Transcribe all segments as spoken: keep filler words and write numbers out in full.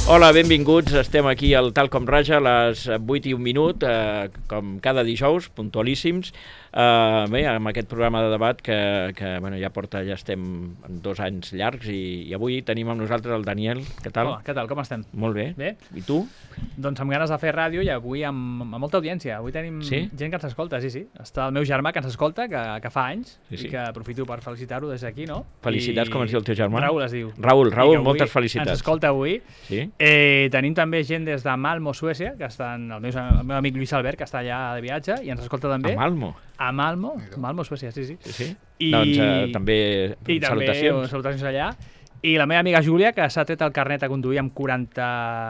Hola, benvinguts. Estem aquí al Tal Com Raja a les vuit i un minut, eh, com cada dijous, puntualíssims. Uh, bé, amb aquest programa de debat que, que bueno, ja porta, ja estem en dos anys llargs i, i avui tenim amb nosaltres el Daniel. Què tal? Hola, què tal? Com estem? Molt bé. Bé? I tu? Doncs amb ganes de fer ràdio i avui amb, amb molta audiència. Avui tenim sí? gent que ens escolta, sí, sí. Està el meu germà que ens escolta, que, que fa anys, sí, sí. i que aprofito per felicitar-ho des d'aquí, no? Felicitats, I... com es diu el teu germà? Raül es diu. Raül, Raül, moltes felicitats. Ens escolta avui. Sí? Eh, tenim també gent des de Malmo, Suècia, que estan, el meu, el meu amic Lluís Albert, que està allà de viatge, i ens escolta també. A Malmo? A Malmo, Malmo, Suècia, sí, sí. Sí, sí? I... Doncs eh, també I salutacions. també salutacions allà. I la meva amiga Júlia, que s'ha tret el carnet a conduir amb quaranta...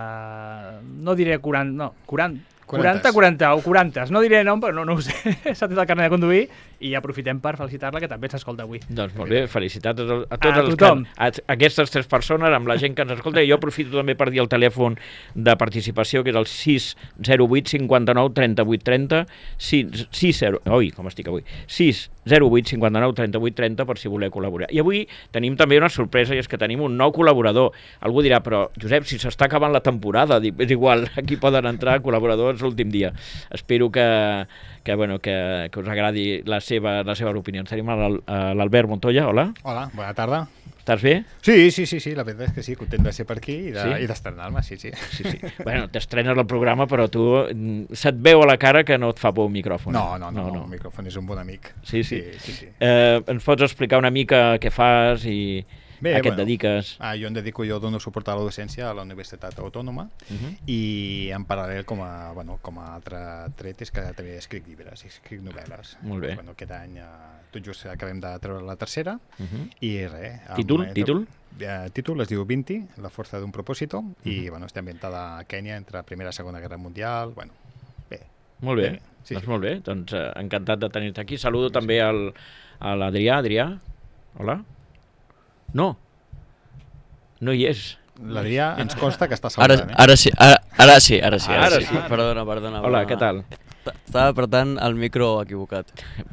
No diré quaranta... No, quaranta... quaranta, quaranta o quaranta, no diré nom, però no, no ho sé. S'ha tret el carnet de conduir i aprofitem per felicitar-la, que també s'escolta avui. Doncs molt bé, felicitats a, a tots a els tothom. que, a, a aquestes tres persones, amb la gent que ens escolta, i jo aprofito també per dir el telèfon de participació, que és el sis zero vuit cinquanta-nou trenta-vuit trenta, sis zero, oi, com estic avui, sis zero vuit cinquanta-nou trenta-vuit trenta, per si voleu col·laborar. I avui tenim també una sorpresa, i és que tenim un nou col·laborador. Algú dirà, però Josep, si s'està acabant la temporada, dic, és igual, aquí poden entrar col·laboradors l'últim dia. Espero que, que, bueno, que, que us agradi la seva, la seva opinió. Tenim l'Albert Montoya, hola. Hola, bona tarda. Estàs bé? Sí, sí, sí, sí, la veritat és que sí, content de ser per aquí i de, sí? i d'estrenar-me, sí, sí. sí, sí. Bueno, t'estrenes el programa, però tu se't veu a la cara que no et fa por un micròfon. No, no, no, no, no, no. el micròfon és un bon amic. Sí, sí. sí, sí, sí. Eh, ens pots explicar una mica què fas i Bé, a què bueno, et dediques? Ah, jo em dedico, jo dono suport a la docència a la Universitat Autònoma uh -huh. i en paral·lel com a, bueno, com a altre tret és que també escric llibres, escric novel·les. Molt bé. Bueno, aquest any eh, tot just acabem de treure la tercera uh -huh. i res. Títol? Amb, Títol? Eh, títol es diu Vinti, la força d'un propòsito, uh -huh. i bueno, està ambientada a Kènia entre la Primera i Segona Guerra Mundial. Bueno, bé. Molt bé, bé sí, doncs sí. molt bé. Doncs eh, encantat de tenir-te aquí. Saludo sí, també al, a l'Adrià. Adrià? Hola? No. No hi és. L'Adrià ens consta que està saludant. Ara, ara sí, ara, ara sí, ara sí. Ara, ara sí. sí. Perdona, perdona. Hola, perdona. què tal? Estava apretant el micro equivocat.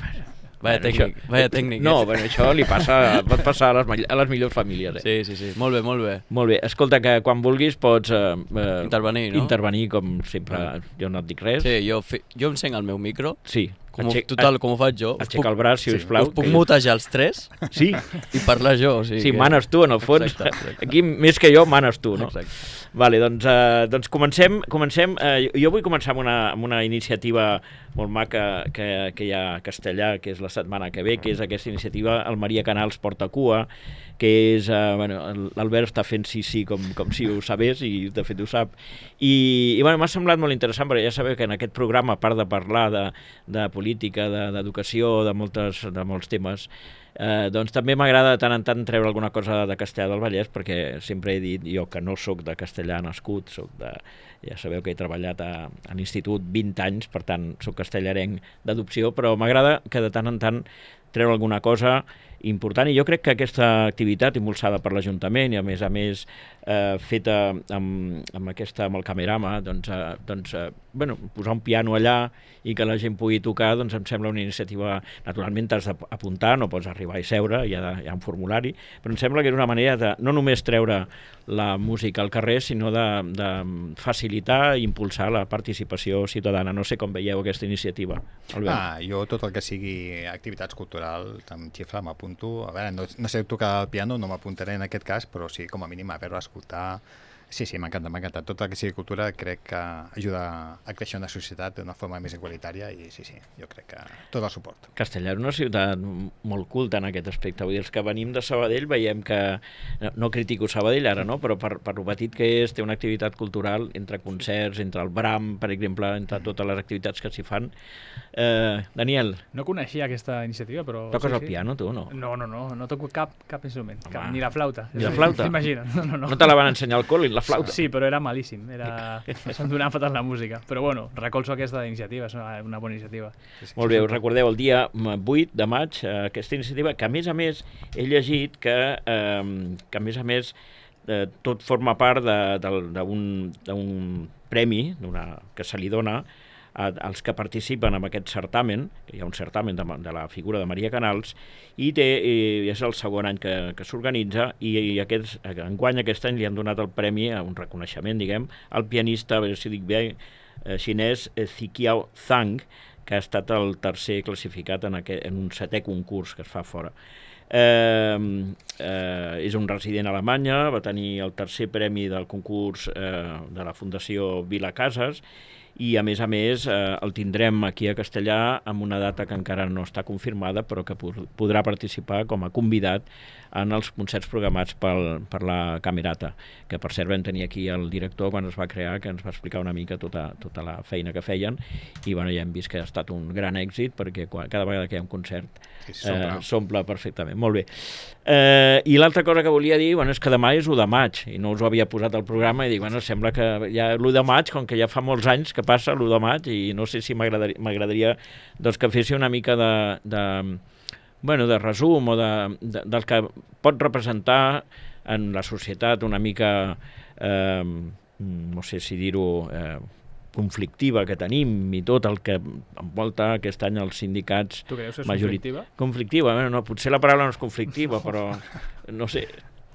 Vaya bueno, tècnic, això... vaya tècnic. No, bueno, això li passa, pot passar a les, a les millors famílies. Eh? Sí, sí, sí. Molt bé, molt bé. Molt bé. Escolta, que quan vulguis pots... Eh, eh, intervenir, no? Intervenir, com sempre. Ah. Jo no et dic res. Sí, jo, fi... jo encenc el meu micro. Sí. Com, Aixec... Total, com ho faig jo. Aixeca el braç, si us plau. Us puc mutejar els tres sí. i parlar jo. O sigui sí, que... manes tu, en el fons. Exacte, exacte. Aquí, més que jo, manes tu, no? Exacte. Vale, doncs, eh, doncs comencem. comencem eh, jo vull començar amb una, amb una iniciativa molt maca que, que hi ha a Castellà, que és la setmana que ve, que és aquesta iniciativa, el Maria Canals Porta Cua, que és, eh, bueno, l'Albert està fent sí, sí, com, com si ho sabés, i de fet ho sap. I, i bueno, m'ha semblat molt interessant, perquè ja sabeu que en aquest programa, a part de parlar de, de política, d'educació, de, moltes, de molts temes, eh, doncs també m'agrada de tant en tant treure alguna cosa de Castellà del Vallès, perquè sempre he dit jo que no sóc de Castellà nascut, soc de, ja sabeu que he treballat a, a l'institut vint anys, per tant sóc castellarenc d'adopció, però m'agrada que de tant en tant treure alguna cosa important, i jo crec que aquesta activitat impulsada per l'Ajuntament i a més a més eh, feta amb, amb, aquesta, amb el camerama, doncs, eh, doncs eh, bueno, posar un piano allà i que la gent pugui tocar, doncs em sembla una iniciativa, naturalment t'has d'apuntar, no pots arribar i seure, hi ha, hi ha un formulari, però em sembla que és una manera de no només treure la música al carrer, sinó de, de facilitar i impulsar la participació ciutadana. No sé com veieu aquesta iniciativa, Albert. Ah, jo tot el que sigui activitats culturals, amb xifra m'apunto. A veure, no, no sé tocar el piano, no m'apuntaré en aquest cas, però sí, com a mínim a veure, a escoltar. Sí, sí, m'encanta, m'encanta. Tot el que sigui cultura crec que ajuda a créixer una societat d'una forma més igualitària i sí, sí, jo crec que tot el suport. Castellà és una ciutat molt culta en aquest aspecte. Vull dir, els que venim de Sabadell veiem que, no critico Sabadell ara, no? Però per, per lo petit que és, té una activitat cultural entre concerts, entre el Bram, per exemple, entre totes les activitats que s'hi fan. Eh, Daniel. No coneixia aquesta iniciativa, però... Toques sí, el sí. piano, tu, no? No, no, no, no toco cap, cap instrument, cap, ni la flauta. Ni la flauta? T'imagines? No, no, no. No te la van ensenyar al col·le, la flauta? Sí, però era malíssim, era... se'm donava fatal la música. Però bueno, recolzo aquesta iniciativa, és una, una bona iniciativa. Sí, sí, Molt bé, us recordeu el dia vuit de maig, eh, aquesta iniciativa, que a més a més he llegit que, eh, que a més a més eh, tot forma part d'un premi una, que se li dona a, als que participen en aquest certamen, que hi ha un certamen de, de la figura de Maria Canals, i, té, i és el segon any que, que s'organitza, i, i aquests, enguany aquest any li han donat el premi, un reconeixement, diguem, al pianista, a veure si dic bé, eh, xinès Ziqiao Zhang, que ha estat el tercer classificat en, aquest, en un setè concurs que es fa fora. Eh, eh, és un resident a Alemanya, va tenir el tercer premi del concurs eh, de la Fundació Vila Casas, i a més a més eh, el tindrem aquí a Castellà amb una data que encara no està confirmada, però que podrà participar com a convidat en els concerts programats pel, per la Camerata, que per cert vam tenir aquí el director quan es va crear, que ens va explicar una mica tota, tota la feina que feien, i bueno, ja hem vist que ha estat un gran èxit, perquè quan, cada vegada que hi ha un concert s'omple eh, perfectament. Molt bé. Eh, I l'altra cosa que volia dir, bueno, és que demà és u de maig, i no us ho havia posat al programa, i dic, bueno, sembla que ja l'u de maig, com que ja fa molts anys que passa l'u de maig, i no sé si m'agradaria m'agradaria doncs, que fessi una mica de, de, bueno, de resum o de, de, del que pot representar en la societat una mica, eh, no sé si dir-ho, eh, conflictiva que tenim i tot el que envolta aquest any els sindicats. Tu creus que és majorit... conflictiva? Conflictiva, bueno, no, potser la paraula no és conflictiva, no. Però no sé...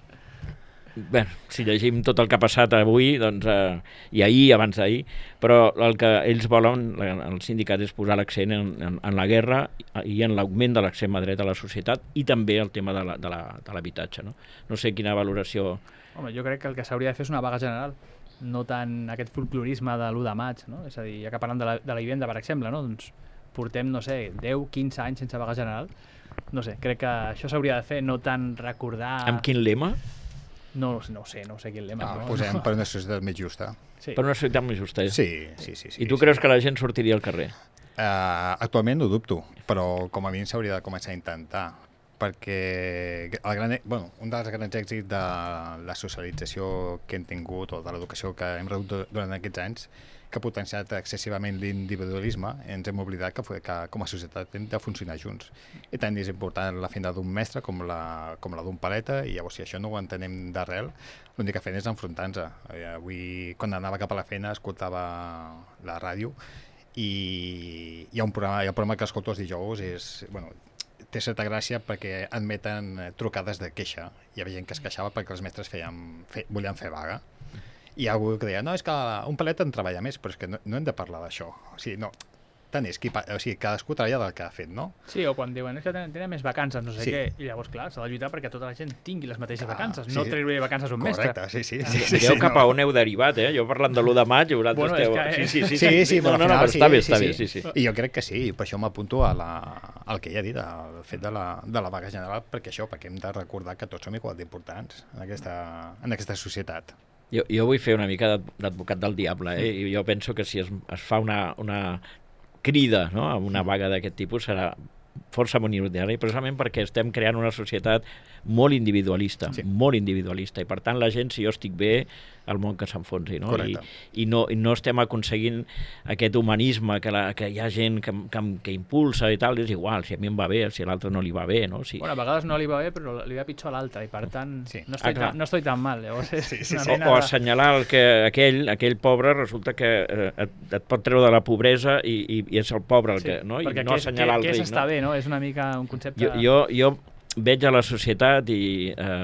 Bé, si llegim tot el que ha passat avui, doncs, eh, i ahir, abans d'ahir, però el que ells volen, el sindicat, és posar l'accent en, en, en la guerra i en l'augment de l'extrema dreta a la societat, i també el tema de l'habitatge. No? no sé quina valoració... Home, jo crec que el que s'hauria de fer és una vaga general, no tant aquest folclorisme de l'u de maig, no? És a dir, ja que parlem de la, de la vivenda, per exemple, no? Doncs portem, no sé, deu, quinze anys sense vaga general. No sé, crec que això s'hauria de fer, no tant recordar... Amb quin lema? No, no ho sé, no ho sé quin lema. No, no, posem no. per una societat més justa. Sí. Per una societat més justa. Eh? Sí, sí, sí, sí. I tu sí. creus que la gent sortiria al carrer? Uh, actualment ho dubto, però com a mínim s'hauria de començar a intentar, perquè el gran, bueno, un dels grans èxits de la socialització que hem tingut o de l'educació que hem rebut durant aquests anys, que ha potenciat excessivament l'individualisme, ens hem oblidat que, que com a societat hem de funcionar junts. I tant és important la feina d'un mestre com la, com la d'un paleta, i llavors si això no ho entenem d'arrel, l'únic que fem és enfrontar-nos. Avui, quan anava cap a la feina, escoltava la ràdio, i hi ha un programa, hi ha un programa que escolto els dijous, és, bueno, té certa gràcia perquè admeten trucades de queixa. Hi havia gent que es queixava perquè els mestres feien, fe, volien fer vaga. I hi ha algú que deia, no, és que un palet en treballa més, però és que no, no hem de parlar d'això. O sigui, no, tant és, qui, o sigui, cadascú treballa del que ha fet, no? Sí, o quan diuen, és que tenen, tenen més vacances, no sé sí. què, i llavors, clar, s'ha de lluitar perquè tota la gent tingui les mateixes ah, vacances, sí. no treure vacances un mestre. Correcte, sí, sí. Ah, sí, sí, sí, sí, cap no. a on heu derivat, eh? Jo parlant de l'u de maig, i vosaltres bueno, esteu... Que... Sí, sí, sí, sí, sí, sí, no, no, no, final, però està sí, bé, està sí, bé, sí. sí, sí. I jo crec que sí, per això m'apunto a la, al que ja he dit, al fet de la, de la vaga general, perquè això, perquè hem de recordar que tots som igual d'importants en aquesta, en aquesta societat. Jo, jo vull fer una mica d'advocat del diable, eh? I jo penso que si es, es fa una, una crida, no?, a una vaga d'aquest tipus serà força minoritària, precisament perquè estem creant una societat molt individualista, sí. molt individualista, i per tant la gent, si jo estic bé, el món que s'enfonsi, no? I, i, no, i no estem aconseguint aquest humanisme que, la, que hi ha gent que, que, que impulsa i tal, és igual, si a mi em va bé, si a l'altre no li va bé, no? Si... Bueno, a vegades no li va bé, però li va pitjor a l'altre, i per tant sí. no, estoy ah, tan, no estoy tan mal, llavors és sí, sí, una sí. mena o, o de... assenyalar el que aquell, aquell pobre resulta que eh, et, et pot treure de la pobresa i, i, i és el pobre el sí, que, no? I perquè no què, assenyalar què, el què ric, és estar no? bé, no? És una mica un concepte... Jo, jo, jo veig a la societat i eh,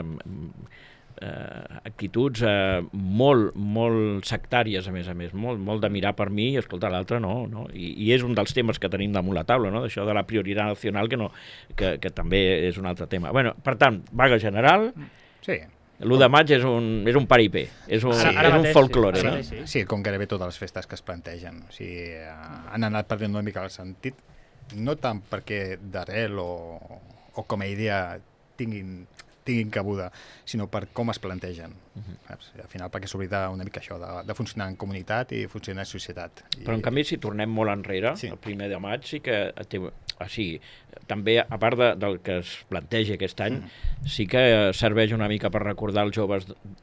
eh, actituds eh, molt, molt sectàries, a més a més, molt, molt de mirar per mi i escoltar l'altre, no, no. I, I és un dels temes que tenim damunt la taula, no? D'això de la prioritat nacional, que, no, que, que també és un altre tema. Bueno, per tant, vaga general, sí. l'u de maig és un, és un paripé, és un, sí, és un mateix, folklore. sí, No? sí. Sí, com gairebé totes les festes que es plantegen. O sigui, eh, han anat perdent una mica el sentit, no tant perquè d'arrel o, o com a idea tinguin, tinguin cabuda, sinó per com es plantegen. Uh-huh. Al final perquè s'oblida una mica això, de, de funcionar en comunitat i funcionar en societat. I... Però en canvi, si tornem molt enrere, sí. el primer de maig sí que té, o sigui, també a part de, del que es planteja aquest any, mm. sí que serveix una mica per recordar als joves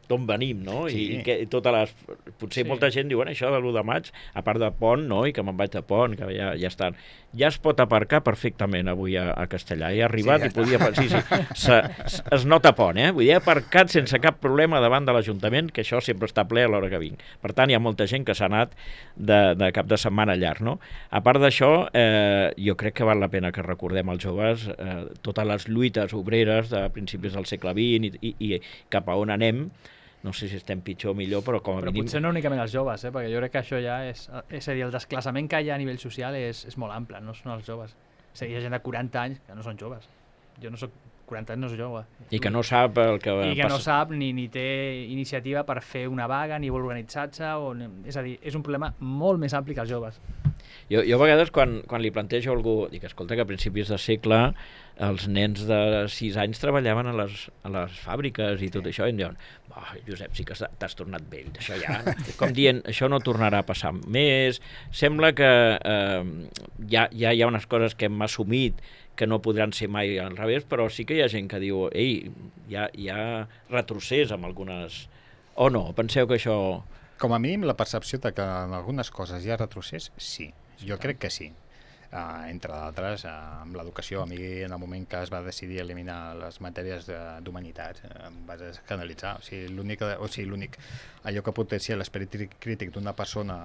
d'on venim, no? Sí. I, i que totes les... Potser Sí. molta gent diu, bueno, això de l'u de maig, a part de pont, no? I que me'n vaig de pont, que ja, ja estan. Ja es pot aparcar perfectament avui a, a Castellà. He arribat Sí, ja i podia... Sí, sí, se, es nota pont, eh? Vull dir, he aparcat sense cap problema davant de l'Ajuntament, que això sempre està ple a l'hora que vinc. Per tant, hi ha molta gent que s'ha anat de, de cap de setmana llarg, no? A part d'això, eh, jo crec que val la pena que recordem als joves eh, totes les lluites obreres de principis del segle vint i, i, i cap a on anem. No sé si estem pitjor o millor, però com a Però mínim... potser no únicament els joves, eh? Perquè jo crec que això ja és... És a dir, el desclassament que hi ha a nivell social és, és molt ample, no són els joves. És a dir, hi ha gent de quaranta anys que no són joves. Jo no soc... quaranta anys no soc jove. I que no sap el que I que passa. no sap ni, ni té iniciativa per fer una vaga, ni vol organitzar-se, o... és a dir, és un problema molt més ampli que els joves. Jo, jo a vegades, quan, quan li plantejo a algú, dic, escolta, que a principis de segle els nens de sis anys treballaven a les, a les fàbriques i tot això, i em diuen, oh, Josep, sí que t'has tornat vell, això ja... Com dient, això no tornarà a passar més, sembla que eh, ja, ja hi ha unes coses que hem assumit que no podran ser mai al revés, però sí que hi ha gent que diu, ei, hi ha, hi ha retrocés amb algunes... O no, penseu que això... Com a mínim, la percepció de que en algunes coses hi ha retrocés, sí. Jo crec que sí. Uh, entre d'altres, uh, amb l'educació, a mi en el moment que es va decidir eliminar les matèries d'humanitats, uh, em vas escandalitzar. O sigui, l'únic, o sigui, l'únic allò que pot ser l'esperit crític d'una persona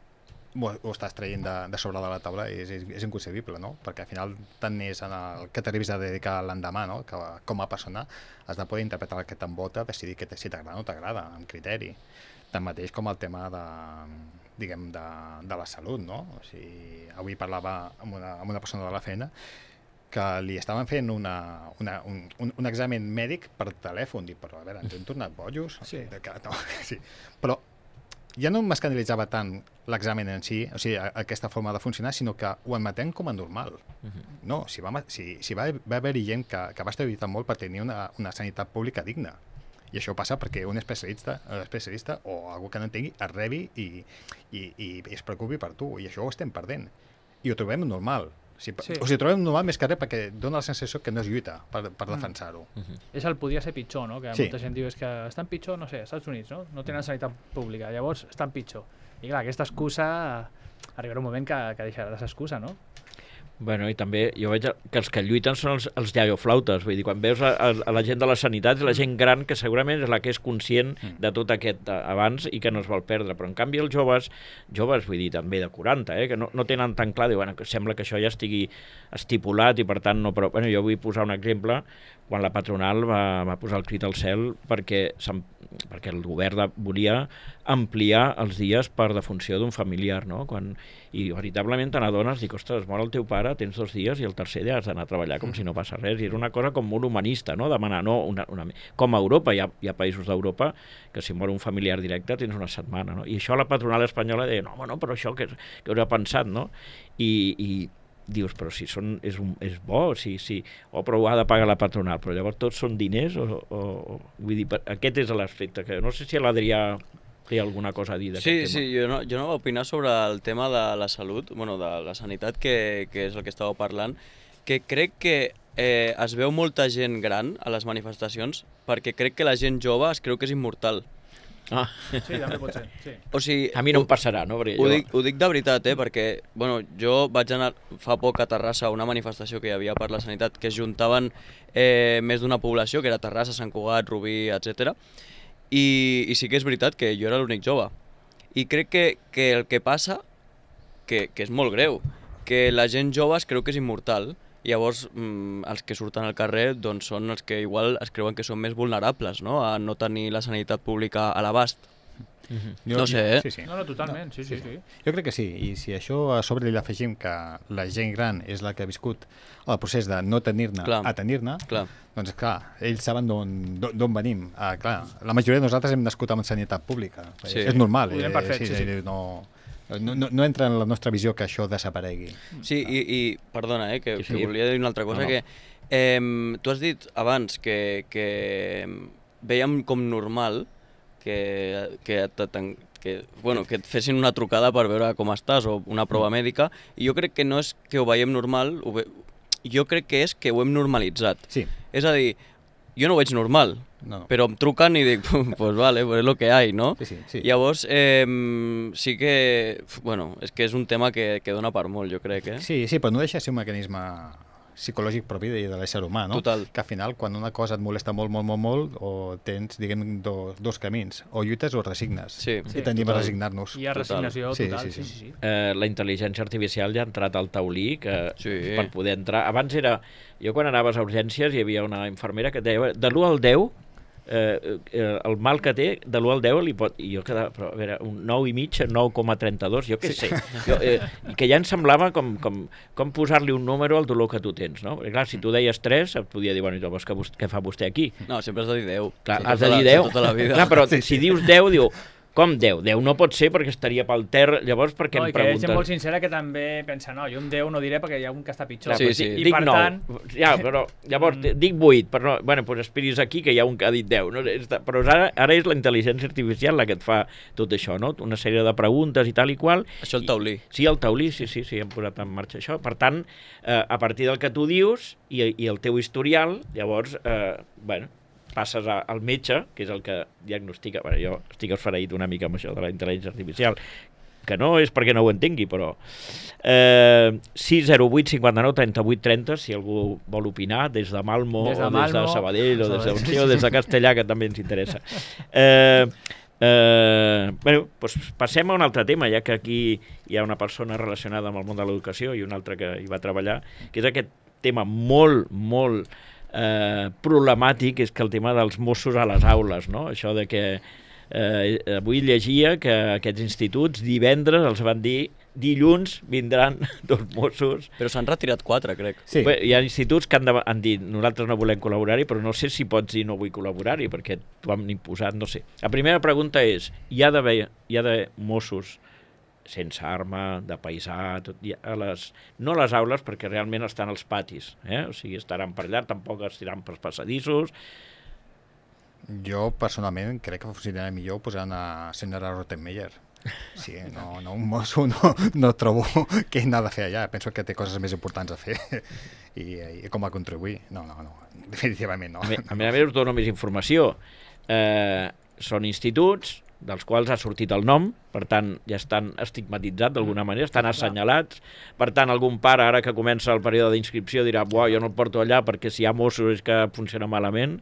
ho, ho estàs traient de, de sobre de la taula és, és, és inconcebible, no? Perquè al final tant és en el que t'arribis a dedicar l'endemà, no? Que com a persona has de poder interpretar el que t'envolta, decidir que si t'agrada o no t'agrada, amb criteri. Tanmateix com el tema de, diguem, de, de la salut, no? O sigui, avui parlava amb una, amb una persona de la feina que li estaven fent una, una, un, un, un examen mèdic per telèfon. Dic, però a veure, ens hem tornat bojos? Sí. De que, no, sí. Però ja no m'escandalitzava tant l'examen en si, o sigui, aquesta forma de funcionar, sinó que ho admetem com a normal. Uh-huh. No, si va, si, si va, va haver-hi gent que, que va estar lluitant molt per tenir una, una sanitat pública digna. I això passa perquè un especialista, un especialista o algú que no entengui es rebi i, i, i es preocupi per tu, i això ho estem perdent. I ho trobem normal. O sigui, sí. O sigui, ho trobem normal més que res perquè dona la sensació que no es lluita per, per defensar-ho. Uh -huh. És el podria ser pitjor, no? Que Sí. molta gent diu és que estan pitjor, no sé, als Estats Units, no? No tenen sanitat pública, llavors estan pitjor. I clar, aquesta excusa, arribarà un moment que, que deixarà de ser excusa, no? Bueno, i també jo veig que els que lluiten són els, els iaioflautes, vull dir, quan veus a, a, a la gent de la sanitat, la gent gran que segurament és la que és conscient de tot aquest abans i que no es vol perdre, però en canvi els joves, joves vull dir també de quaranta, eh, que no, no tenen tan clar, diuen, bueno, que sembla que això ja estigui estipulat i per tant no, però bueno, jo vull posar un exemple, quan la patronal va, va posar el crit al cel perquè, perquè el govern de, volia ampliar els dies per defunció d'un familiar, no? Quan, i veritablement te n'adones, dic, ostres, mor el teu pare, tens dos dies i el tercer dia has d'anar a treballar com si no passa res, i era una cosa com molt humanista, no? Demanar, no, una, una, com a Europa, hi ha, hi ha països d'Europa que si mor un familiar directe tens una setmana, no? I això la patronal espanyola deia, no, bueno, però això que, que haurà pensat, no? I, i dius, però si són, és, un, és bo, si, si, o però ho ha de pagar la patronal, però llavors tots són diners, o, o, o vull dir, aquest és l'aspecte que no sé si l'Adrià té alguna cosa a dir d'aquest sí, tema. Sí, jo no, jo no vaig opinar sobre el tema de la salut, bueno, de la sanitat, que, que és el que estàveu parlant, que crec que eh, es veu molta gent gran a les manifestacions perquè crec que la gent jove es creu que és immortal. Ah. Sí, també pot ser, sí. O sigui, a mi no em passarà, no? Ho, jo... dic, ho dic de veritat, eh? Perquè bueno, jo vaig anar fa poc a Terrassa a una manifestació que hi havia per la sanitat que es juntaven eh, més d'una població, que era Terrassa, Sant Cugat, Rubí, etcètera. I, i sí que és veritat que jo era l'únic jove. I crec que, que el que passa, que, que és molt greu, que la gent jove es creu que és immortal, i llavors mm, els que surten al carrer doncs, són els que igual es creuen que són més vulnerables, no? A no tenir la sanitat pública a l'abast. Mm-hmm. No sé, eh? Sí, sí. No, no, totalment, sí, sí, sí, sí. Jo crec que sí, i si això a sobre li afegim que la gent gran és la que ha viscut el procés de no tenir-ne a tenir-ne, doncs clar, ells saben d'on venim. Ah, clar, la majoria de nosaltres hem nascut amb sanitat pública, sí. És normal. Ho eh? fet, sí, sí, sí. No, no, no, no entra en la nostra visió que això desaparegui. Sí, i, i perdona, eh, que, sí, sí. que volia dir una altra cosa, no, no. que eh, tu has dit abans que, que veiem com normal que, que, que, bueno, que et fessin una trucada per veure com estàs o una prova mèdica, i jo crec que no és que ho veiem normal, ho ve... jo crec que és que ho hem normalitzat. Sí. És a dir, jo no ho veig normal, No, no. però em truquen i dic, pues vale, pues es lo que hay, no? Sí, sí, sí. Llavors, eh, sí que, bueno, és que és un tema que, que dona per molt, jo crec, eh? Sí, sí, però no deixa de ser un mecanisme psicològic propi de, de l'ésser humà, no? Total. Que al final, quan una cosa et molesta molt, molt, molt, molt, o tens, diguem, do, dos camins, o lluites o resignes. Sí. I tendim a resignar-nos. Hi ha resignació Sí, total, sí, sí, sí. sí. sí. Eh, la intel·ligència artificial ja ha entrat al taulí que Sí. per poder entrar. Abans era... Jo quan anaves a urgències hi havia una infermera que et deia de l'u al deu, eh, eh, el mal que té, de l'u al deu li pot... I jo quedava, però, a veure, un nou i mig, nou coma trenta dos, jo què sí. sé. Jo, eh, I que ja em semblava com, com, com posar-li un número al dolor que tu tens, no? Perquè clar, si tu deies tres, et podia dir, bueno, i llavors què, què fa vostè aquí? No, sempre has de dir deu. Clar, Tota has de la- dir deu. Tota la vida. Clar, però si dius deu, diu, com deu? deu no pot ser perquè estaria pel terra. Llavors, per què No, em i que hi ha gent preguntes? molt sincera que també pensa, no, jo un deu no diré perquè hi ha un que està pitjor. Clar, Sí, pues sí. dic, I dic per nou. tant... Ja, però llavors Mm. dic vuit, però no, bueno, pues espiris aquí que hi ha un que ha dit deu. No? Però ara, ara és la intel·ligència artificial la que et fa tot això, no? Una sèrie de preguntes i tal i qual. Això el taulí. Sí, el taulí, sí, sí, sí, hem posat en marxa això. Per tant, eh, a partir del que tu dius i, i el teu historial, llavors, eh, bueno, passes a, al metge, que és el que diagnostica... Bueno, jo estic esfereït una mica amb això de la intel·ligència artificial, que no és perquè no ho entengui, però... Eh, sis zero vuit cinquanta-nou trenta-vuit trenta, si algú vol opinar, des de Malmo, Des de o des de Malmo, Sabadell, o des de Sabadell. Montsió, o des de Castellà, que també ens interessa. Eh, eh, bueno, doncs passem a un altre tema, ja que aquí hi ha una persona relacionada amb el món de l'educació i una altra que hi va treballar, que és aquest tema molt, molt eh, problemàtic, és que el tema dels Mossos a les aules, no? Això de que eh, avui llegia que aquests instituts divendres els van dir dilluns vindran dos Mossos. Però s'han retirat quatre, crec. Sí. Bé, hi ha instituts que han, de, han dit nosaltres no volem col·laborar-hi, però no sé si pots dir no vull col·laborar-hi, perquè t'ho han imposat, no sé. La primera pregunta és, hi ha d'haver hi ha d'haver Mossos sense arma, de paisà, tot, a les, no a les aules, perquè realment estan als patis, eh? O sigui, estaran per allà, tampoc estiran pels passadissos. Jo, personalment, crec que funcionarà millor posant a senyora Rottenmeier. Sí, no, no, un mosso no, no trobo què n'ha de fer allà. Penso que té coses més importants a fer i, i com a contribuir. No, no, no, definitivament no. A més a més, us dono més informació. Eh, són instituts dels quals ha sortit el nom, per tant, ja estan estigmatitzats d'alguna manera, estan assenyalats, per tant, algun pare, ara que comença el període d'inscripció, dirà, buah, jo no el porto allà perquè si hi ha Mossos és que funciona malament,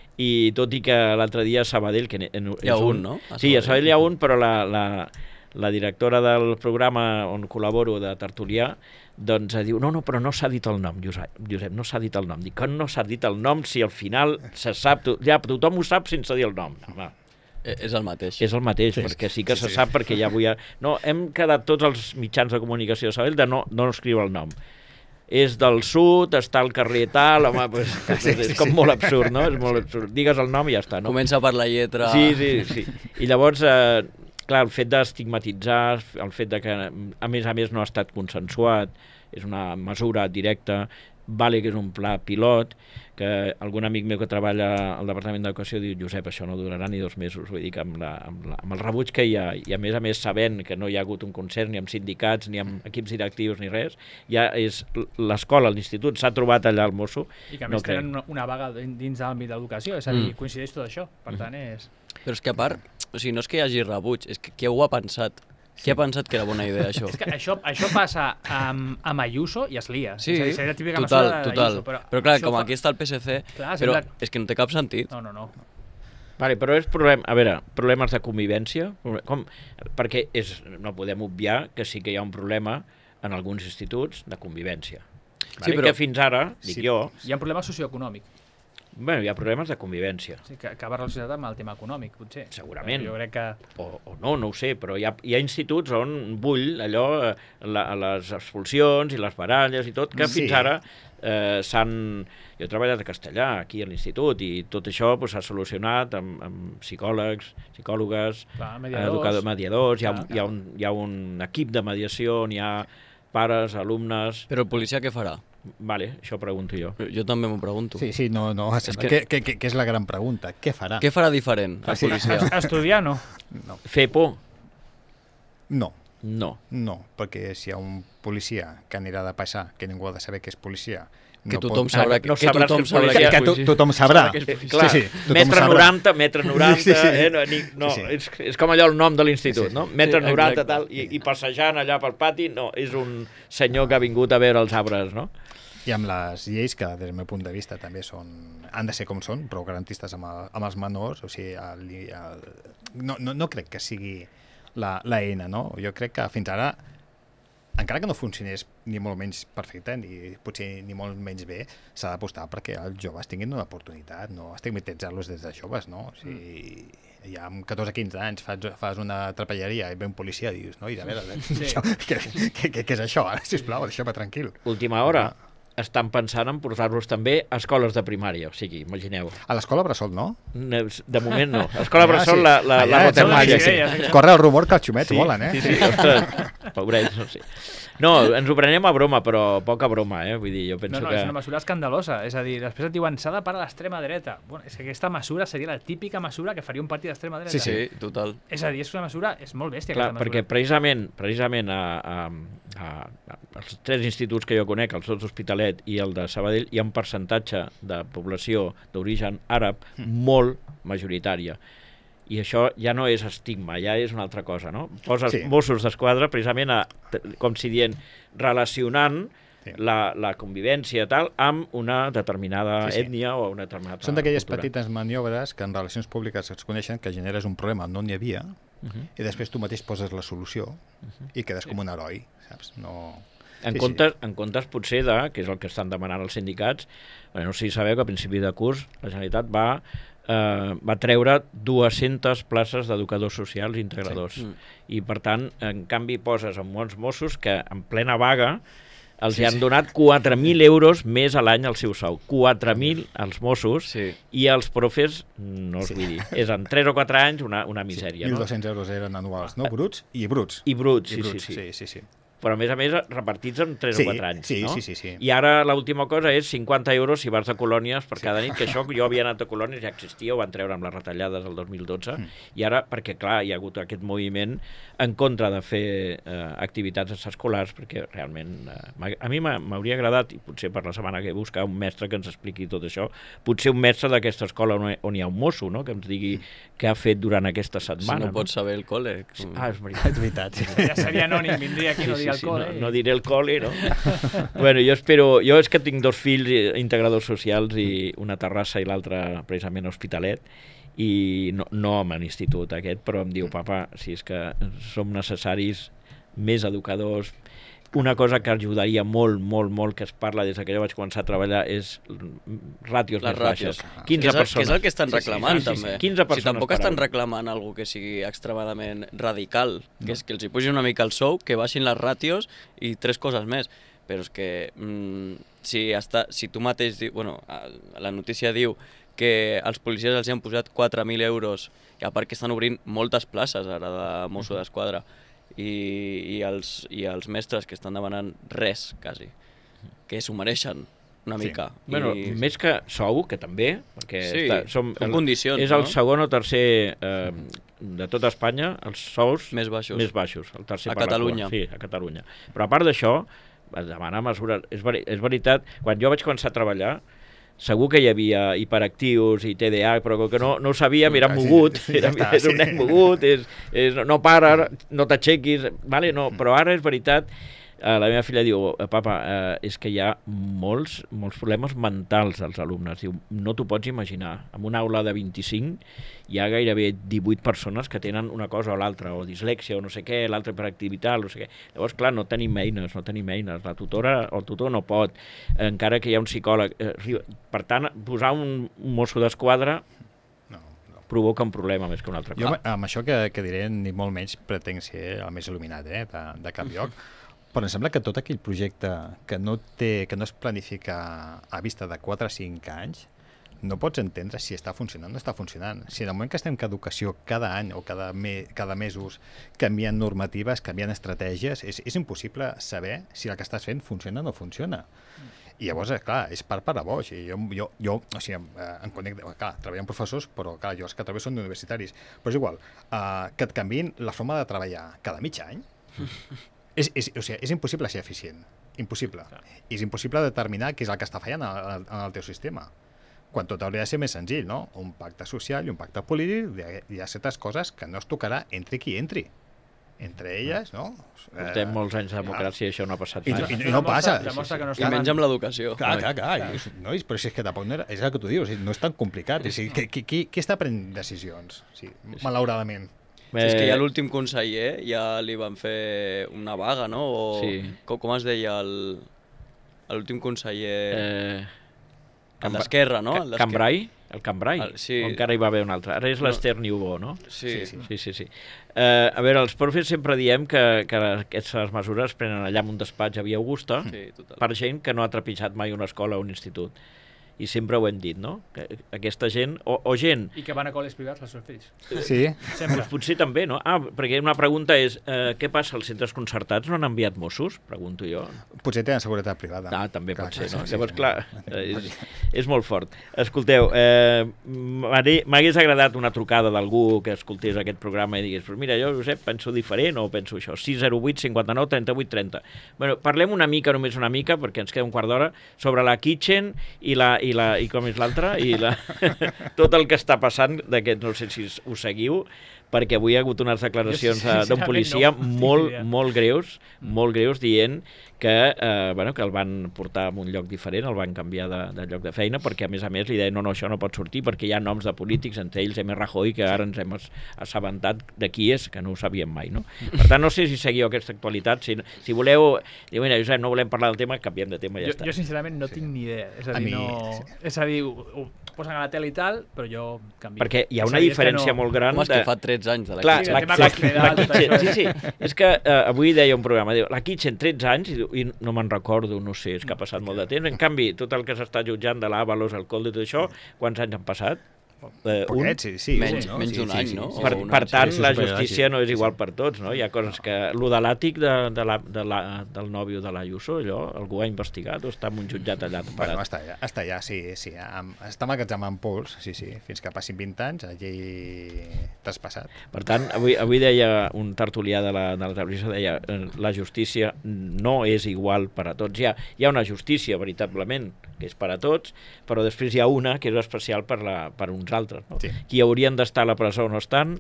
i tot i que l'altre dia a Sabadell, que en, Hi ha és un, no? A Sí, a Sabadell. Sabadell hi ha un, però la, la, la directora del programa on col·laboro de Tertulià, doncs diu, no, no, però no s'ha dit el nom, Josep, Josep no s'ha dit el nom. Dic, com no s'ha dit el nom si al final se sap, to, ja tothom ho sap sense dir el nom. No, va. Eh, És el mateix. És el mateix, Sí, sí, perquè sí que sí, se sí. sap, perquè ja vull... No, hem quedat tots els mitjans de comunicació de Sabadell de no, no escriure el nom. És del sud, està al carrer tal, home, pues, Sí, és sí, com sí. molt absurd, no? És molt absurd. Digues el nom i ja està, no? Comença per la lletra... Sí, sí, sí. I llavors, eh, clar, el fet d'estigmatitzar, el fet de que, a més a més, no ha estat consensuat, és una mesura directa, vale que és un pla pilot, que algun amic meu que treballa al Departament d'Educació diu, Josep, això no durarà ni dos mesos, vull dir que amb, la, amb, la, amb el rebuig que hi ha, i a més a més sabent que no hi ha hagut un concert ni amb sindicats, ni amb equips directius, ni res, ja és l'escola, l'institut, s'ha trobat allà el mosso. I que a No més crec. tenen una, una vaga dins de l'àmbit d'educació, és a dir, Mm. coincideix tot això. Per tant, és... Però és que a part, o sigui, no és que hi hagi rebuig, és que qui ho ha pensat? Qui ha pensat que era bona idea, això? És que això, això passa amb, amb Ayuso i es lia. Sí, és a dir, seria la típica total, mesura total. d'Ayuso, Però, però, clar, això com fa- aquí està el P S C, Clar, però sembla- és que no té cap sentit. No, no, no. Vale, però és problema, a veure, problemes de convivència, com, perquè és, no podem obviar que sí que hi ha un problema en alguns instituts de convivència. Vale? Sí, però- Que fins ara, dic Sí. jo, Hi ha un problema socioeconòmic, bueno, hi ha problemes de convivència. o sigui, que, que va relacionat amb el tema econòmic, potser. Segurament. Jo crec que... O, o no, no ho sé, però hi ha, hi ha instituts on bull allò, eh, la, les expulsions i les baralles i tot, que Sí. fins ara eh, s'han... Jo he treballat a Castellà, aquí a l'institut, i tot això pues, s'ha solucionat amb, amb psicòlegs, psicòlogues, Clar, mediadors, mediadors. educadors, mediadors, hi ha, un, Clar. hi, ha un, hi ha un equip de mediació on hi ha pares, alumnes... Però el policia què farà? Vale, això pregunto jo. Jo també m'ho pregunto. Sí, sí, no, no, és És que... que- Que, que, que és la gran pregunta. Què farà? Què farà diferent el Sí. policia? Estudiar, no. No, Fer por? no, No. no, perquè si hi ha un policia que anirà de passar, que ningú ha de saber que és policia, Que no tothom pot... sabrà Ah, que, no que sabràs tothom que és sabrà policia. que Que és to policia. tothom sabrà. Que és Eh, policia. clar, Sí, sí, tothom metre sabrà. noranta, metre noranta, Sí, sí. eh? No, ni, no Sí, sí. És, és com allò el nom de l'institut, Sí, sí. no? Metre Sí, noranta, exacte. tal, i, i passejant allà pel pati, no, és un senyor que ha vingut a veure els arbres, no? I amb les lleis, que des del meu punt de vista també són, han de ser com són, prou garantistes amb, el, amb els menors, o sigui, el, el, no, no, no crec que sigui la, la eina, no? Jo crec que fins ara, encara que no funcionés ni molt menys perfecte, ni potser ni molt menys bé, s'ha d'apostar perquè els joves tinguin una oportunitat, no estigmatitzar-los des de joves, no? O sigui, ja amb catorze quinze anys fas, fas una trapelleria i ve un policia i dius, no, i de veure, sí. això, què, què, què, què és això? Ara, sisplau, deixeu-me tranquil. Última hora, estan pensant en portar-los també a escoles de primària, o sigui, imagineu. A l'escola Bressol, no? De moment no. A l'escola Ah, Bressol sí. la, la, Allà, la em rotem sembla malla, que sí. sí. sí. Corre el rumor que els xumets Sí, volen, eh? sí, sí, ostres, pobrets, no sé. No, ens ho prenem a broma, però poca broma, eh? Vull dir, jo penso No, no, que... és una mesura escandalosa. És a dir, després et diuen s'ha de parar l'extrema dreta. Bueno, és que aquesta mesura seria la típica mesura que faria un partit d'extrema dreta. Sí, sí. Sí, total. És a dir, és una mesura, és molt bèstia Clar, aquesta perquè mesura. precisament, precisament a, a, a, a, els tres instituts que jo conec, els dos d'Hospitalet i el de Sabadell, hi ha un percentatge de població d'origen àrab molt majoritària. I això ja no és estigma, ja és una altra cosa, no? Poses Sí. Mossos d'Esquadra precisament, a, com si dient, relacionant Sí. la, la convivència tal amb una determinada Sí, sí. ètnia o una determinada Són d'aquelles cultura. petites maniobres que en relacions públiques es coneixen que generes un problema on no n'hi havia Uh -huh. i després tu mateix poses la solució i quedes com un heroi, saps? No... En, Sí, comptes, en comptes potser de, que és el que estan demanant els sindicats, bueno, no sé si sabeu que a principi de curs la Generalitat va, eh, va treure dues-centes places d'educadors socials i integradors. Sí. Mm. I per tant, en canvi poses en molts Mossos que en plena vaga els Sí, hi han sí. donat quatre mil euros més a l'any al seu sou. quatre mil als Mossos Sí. i els profes, no us Sí. vull dir, és en tres o quatre anys una, una misèria. mil No? dos-cents euros eren anuals, no? Bruts i bruts. I bruts, I sí, bruts, sí, sí. sí, sí, sí. Però a més a més repartits en tres Sí, o quatre anys, sí, no? sí, sí, sí. I ara l'última cosa és cinquanta euros si vas de colònies per cada nit, que això jo havia anat a colònies, ja existia, ho van treure amb les retallades el dos mil dotze, Mm. i ara, perquè clar, hi ha hagut aquest moviment en contra de fer eh, activitats extraescolars, perquè realment eh, m'ha- a mi m'ha- m'hauria agradat, i potser per la setmana que buscar un mestre que ens expliqui tot això, potser un mestre d'aquesta escola on, on hi ha un mosso, no?, que ens digui què ha fet durant aquesta Si setmana. no pots saber el col·le. Ah, és veritat. És veritat, sí. Ja seria anònim, vindria aquí, no diria el col·le. no, no diré el col·le, no? Bueno, jo espero... Jo és que tinc dos fills eh, integradors socials i una a Terrassa i l'altra precisament a Hospitalet, i no, no amb l'institut aquest, però em diu, papa, si és que som necessaris més educadors. Una cosa que ajudaria molt, molt, molt, que es parla des que jo vaig començar a treballar, és ràtios Les més ràtios. baixes. Que quinze és, el, que persones. és el que estan Sí, sí, reclamant, sí, sí, sí. també. quinze Si persones tampoc per estan aula. reclamant algo que sigui extremadament radical, que és que els hi pugin una mica el sou, que baixin les ràtios i tres coses més. Però és que mm, si, està, si tu mateix... Diu, bueno, la notícia diu que els policies els hi han posat quatre mil euros, i a part que estan obrint moltes places ara de Mosso d'Esquadra, i, i, els, i els mestres que estan demanant res, quasi, que s'ho mereixen una Sí. mica. Bueno, I... més que sou, que també, perquè Sí, està, som, són condicions, és el no? segon o tercer eh, de tota Espanya, els sous Més baixos. més baixos, el tercer A per la cua. Catalunya. Sí, a Catalunya. Però a part d'això, es demana mesures. És, veri és veritat, quan jo vaig començar a treballar, segur que hi havia hiperactius i T D A, però com que no, no ho sabíem, era Ah, sí, mogut, sí, ja era, està, és un sí. nen mogut, és, és, no para, no t'aixequis, vale? No, però ara és veritat, eh, la meva filla diu, papa, eh, és que hi ha molts, molts problemes mentals als alumnes. Diu, no t'ho pots imaginar. En una aula de vint-i-cinc hi ha gairebé divuit persones que tenen una cosa o l'altra, o dislèxia o no sé què, l'altra hiperactivitat, no sé què. Llavors, clar, no tenim eines, no tenim eines. La tutora o el tutor no pot, encara que hi ha un psicòleg. Eh, per tant, posar un, un mosso d'esquadra No, no. provoca un problema més que un altre. Jo Clar. amb això que, que diré ni molt menys pretenc ser el més il·luminat eh, de, de cap lloc, però em sembla que tot aquell projecte que no, té, que no es planifica a vista de quatre a cinc anys no pots entendre si està funcionant o no està funcionant. Si en el moment que estem que educació cada any o cada, me, cada mesos canvien normatives, canvien estratègies, és, és impossible saber si el que estàs fent funciona o no funciona. I llavors, clar, és part per a boix. I jo, jo, jo o sigui, eh, em conec, clar, treballo amb professors, però clar, jo els que treballo són universitaris. Però és igual, eh, que et canviïn la forma de treballar cada mig any, és, és, o sigui, és impossible ser eficient. impossible. I és impossible determinar què és el que està fallant en el teu sistema. Quan tot hauria de ser més senzill, no? Un pacte social i un pacte polític, hi ha certes coses que no es tocarà entri qui entri. Entre elles, no? Portem molts anys de democràcia i això no ha passat I, mai. i, i no passa. Demostra que no I menys amb l'educació. Clar, clar, clar. Nois, però si és que tampoc no era, és el que tu dius, no és tan complicat. O sigui, qui, qui, qui està prenent decisions? Sí, malauradament. Sí, és que ja l'últim conseller ja li van fer una vaga, no? O Sí. com, com es deia el- l'últim conseller Eh, el d'Esquerra, no? Ca- El d'Esquerra. Cambrai? El Cambrai? El- sí. O encara hi va haver un altre? Ara és No. l'Ester Niubó, no? Sí, Sí, Sí, sí, sí. Eh, a veure, els profes sempre diem que, que aquestes mesures es prenen allà en un despatx a Via Augusta sí, total. per gent que no ha trepitjat mai una escola o un institut. I sempre ho hem dit, no? Que aquesta gent, o, o gent, I que van a col·legis privats els seus fills. Sí, Sempre. doncs potser també, no? Ah, perquè una pregunta és, eh, què passa als centres concertats? No han enviat Mossos? Pregunto jo. potser tenen seguretat privada. Ah, també Clar, pot ser, clar, no? sí, Llavors, sí. clar, és, és molt fort. Escolteu, eh, m'hauria- m'hagués agradat una trucada d'algú que escoltés aquest programa i digués, pues mira, jo, Josep, penso diferent o penso això, sis zero vuit cinquanta-nou trenta-vuit trenta. Bueno, parlem una mica, només una mica, perquè ens queda un quart d'hora, sobre la Kitchen i, la, i, la, i com és l'altra, i la, tot el que està passant, d'aquest, no sé si ho seguiu, perquè avui hi ha hagut unes declaracions Jo, de- d'un sincerament, policia no, no tinc molt, idea. molt greus, molt greus, dient que, eh, bueno, que el van portar a un lloc diferent, el van canviar de, de lloc de feina, perquè a més a més li deien no, no, això no pot sortir perquè hi ha noms de polítics, entre ells M. Rajoy, que ara ens hem as- assabentat de qui és, que no ho sabíem mai, no? Per tant, no sé si seguiu aquesta actualitat, si, si voleu, diu, mira, Josep, no volem parlar del tema, canviem de tema i ja Jo, està. jo sincerament no tinc ni idea. És a A dir, mi, no... sí. És a dir, ho, ho posen a la tele i tal, però jo canvio. Perquè hi ha És una a dir, és que diferència no... molt gran Home, és que fa tretze anys de la Clar, Sí, Kitchen. el la, tema la, Cospedal, la tot Kitchen, això. sí, sí, és que eh, avui deia un programa, diu, la Kitchen tretze anys, i, diu, i no me'n recordo, no sé, és que ha passat molt de temps. En canvi, tot el que s'està jutjant de l'Avalos, el Colde i tot això, quants anys han passat? Eh, un? Poquet, sí, sí. Menys- un, no? menys Sí, d'un sí, any, sí, no? sí, Per, o un per any, tant, sí, la sí, justícia sí, no és sí, igual sí. per tots, no? Hi ha coses que... Lo de l'àtic de, de la, de la, del nòvio de l'Ayuso, allò, algú ha investigat o està en un jutjat allà Bueno, parat? està allà, està allà, sí, sí. Amb, està magatzemant en pols, sí, sí, fins que passin vint anys, allí t'has passat. Per tant, avui, avui deia un tertulià de la, de la televisió, deia eh, la justícia no és igual per a tots. Hi ha, hi ha una justícia, veritablement, que és per a tots, però després hi ha una que és especial per, la, per uns altres. No? Sí. Qui haurien d'estar a la presó no estan,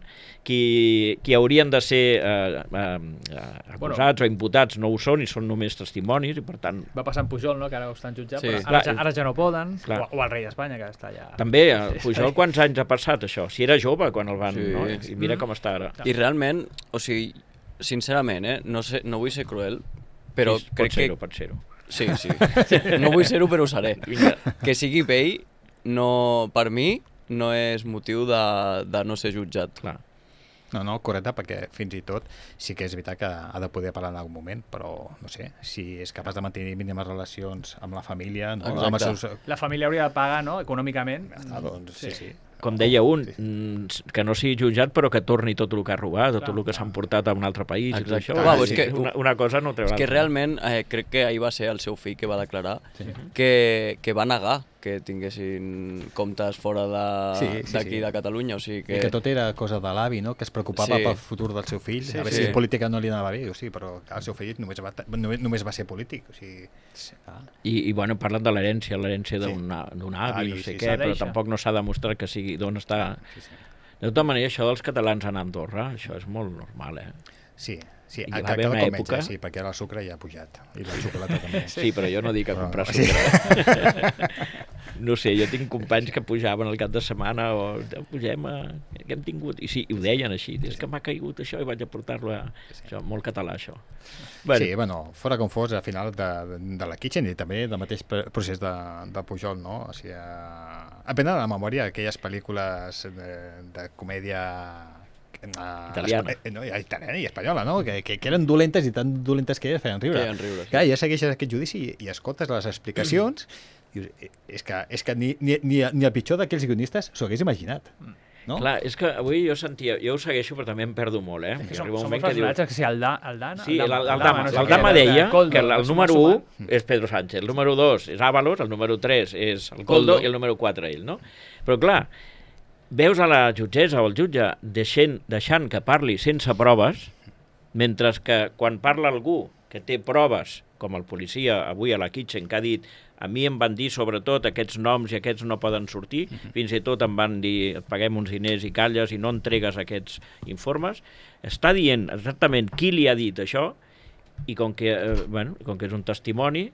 qui, qui haurien de ser eh, eh, acusats bueno, o imputats no ho són i són només testimonis i per tant... Va passar amb Pujol, no? Que ara ho estan jutjant, Sí. però ara, Clar, ja, ara ja no poden. clar. O, o el rei d'Espanya, que està allà... També, eh, Pujol, quants anys ha passat això? Si era jove quan el van... Sí. No? I mira com està ara. I realment, o sigui, sincerament, eh, no, sé, no vull ser cruel, però sí, crec pot ser-ho, que... pot ser-ho. Sí, sí. No vull ser-ho, però ho seré. Vinga. Que sigui vell, no, per mi, no és motiu de, de no ser jutjat. Clar. No, no, correcte, perquè fins i tot sí que és veritat que ha de poder parlar en algun moment, però no sé, si és capaç de mantenir mínimes relacions amb la família, no? Exacte. Amb els seus... La família hauria de pagar, no?, econòmicament. Ja està, doncs, sí, sí. Com deia un, Sí. mm, que no sigui jutjat però que torni tot el que ha robat, tot Clar, el que s'han portat a un altre país i tot Exacte. això. Clar, Vull és dir, que- una, una cosa no treu És que l'altra. realment eh, crec que ahir va ser el seu fill que va declarar que, que va negar que tinguessin comptes fora Sí, de- sí, d'aquí sí. de Catalunya. O sigui Que... que... I que tot era cosa de l'avi, no? Que es preocupava Sí. pel futur del seu fill. Sí, a veure sí. si política no li anava bé, o sí, però el seu fill només va, només, només va ser polític. O sigui, ah. I, i bueno, parlen de l'herència, l'herència Sí. d'un d'un avi, Avi, no sé sí, què, sí. però Deixa. tampoc no s'ha demostrat que sigui d'on està... Sí, sí. De tota manera, això dels catalans a Andorra, això és molt normal, eh? Sí, sí. I A, va haver cada una cop menys, època- eh? Sí, perquè ara el sucre ja ha pujat. I la xocolata també. Sí, però jo no dic a Però- comprar sí. sucre. No sé, jo tinc companys que pujaven el cap de setmana o pugem a... Què hem tingut? I sí, i ho deien així, és que m'ha caigut això i vaig a portar-lo a... Això, molt català, això. Bueno. Sí, bueno, fora com fos, al final de, de la Kitchen i també del mateix pre- procés de, de Pujol, no? O sigui, a prendre a la memòria aquelles pel·lícules de, de comèdia uh, Italiana. espa- no, italiana i espanyola, no? Que, que, que eren dolentes i tan dolentes que elles feien riure. Feien riure, sí. Clar, ja segueixes aquest judici i, i escoltes les explicacions i dius, "Eh, és que, és que ni, ni, ni, ni el pitjor d'aquells guionistes s'ho hagués imaginat. No? Clar, és que avui jo sentia... Jo ho segueixo, però també em perdo molt, eh? Que I són, arriba un són moment molts que diu... personatges, que sí, el, da, el Dana... Sí, el, el, el, Dama, Dama, no sé el què, Dama de- de deia Coldo, que el, el suma, número suma. un és Pedro Sánchez, el número dos és Ábalos, el número tres és el Coldo, Coldo. i el número quatre ell, no? Però clar, veus a la jutgessa o el jutge deixant, deixant que parli sense proves, mentre que quan parla algú que té proves com el policia avui a la Kitchen, que ha dit a mi em van dir sobretot aquests noms i aquests no poden sortir, uh-huh. fins i tot em van dir et paguem uns diners i calles i no entregues aquests informes, està dient exactament qui li ha dit això i com que, eh, bueno, com que és un testimoni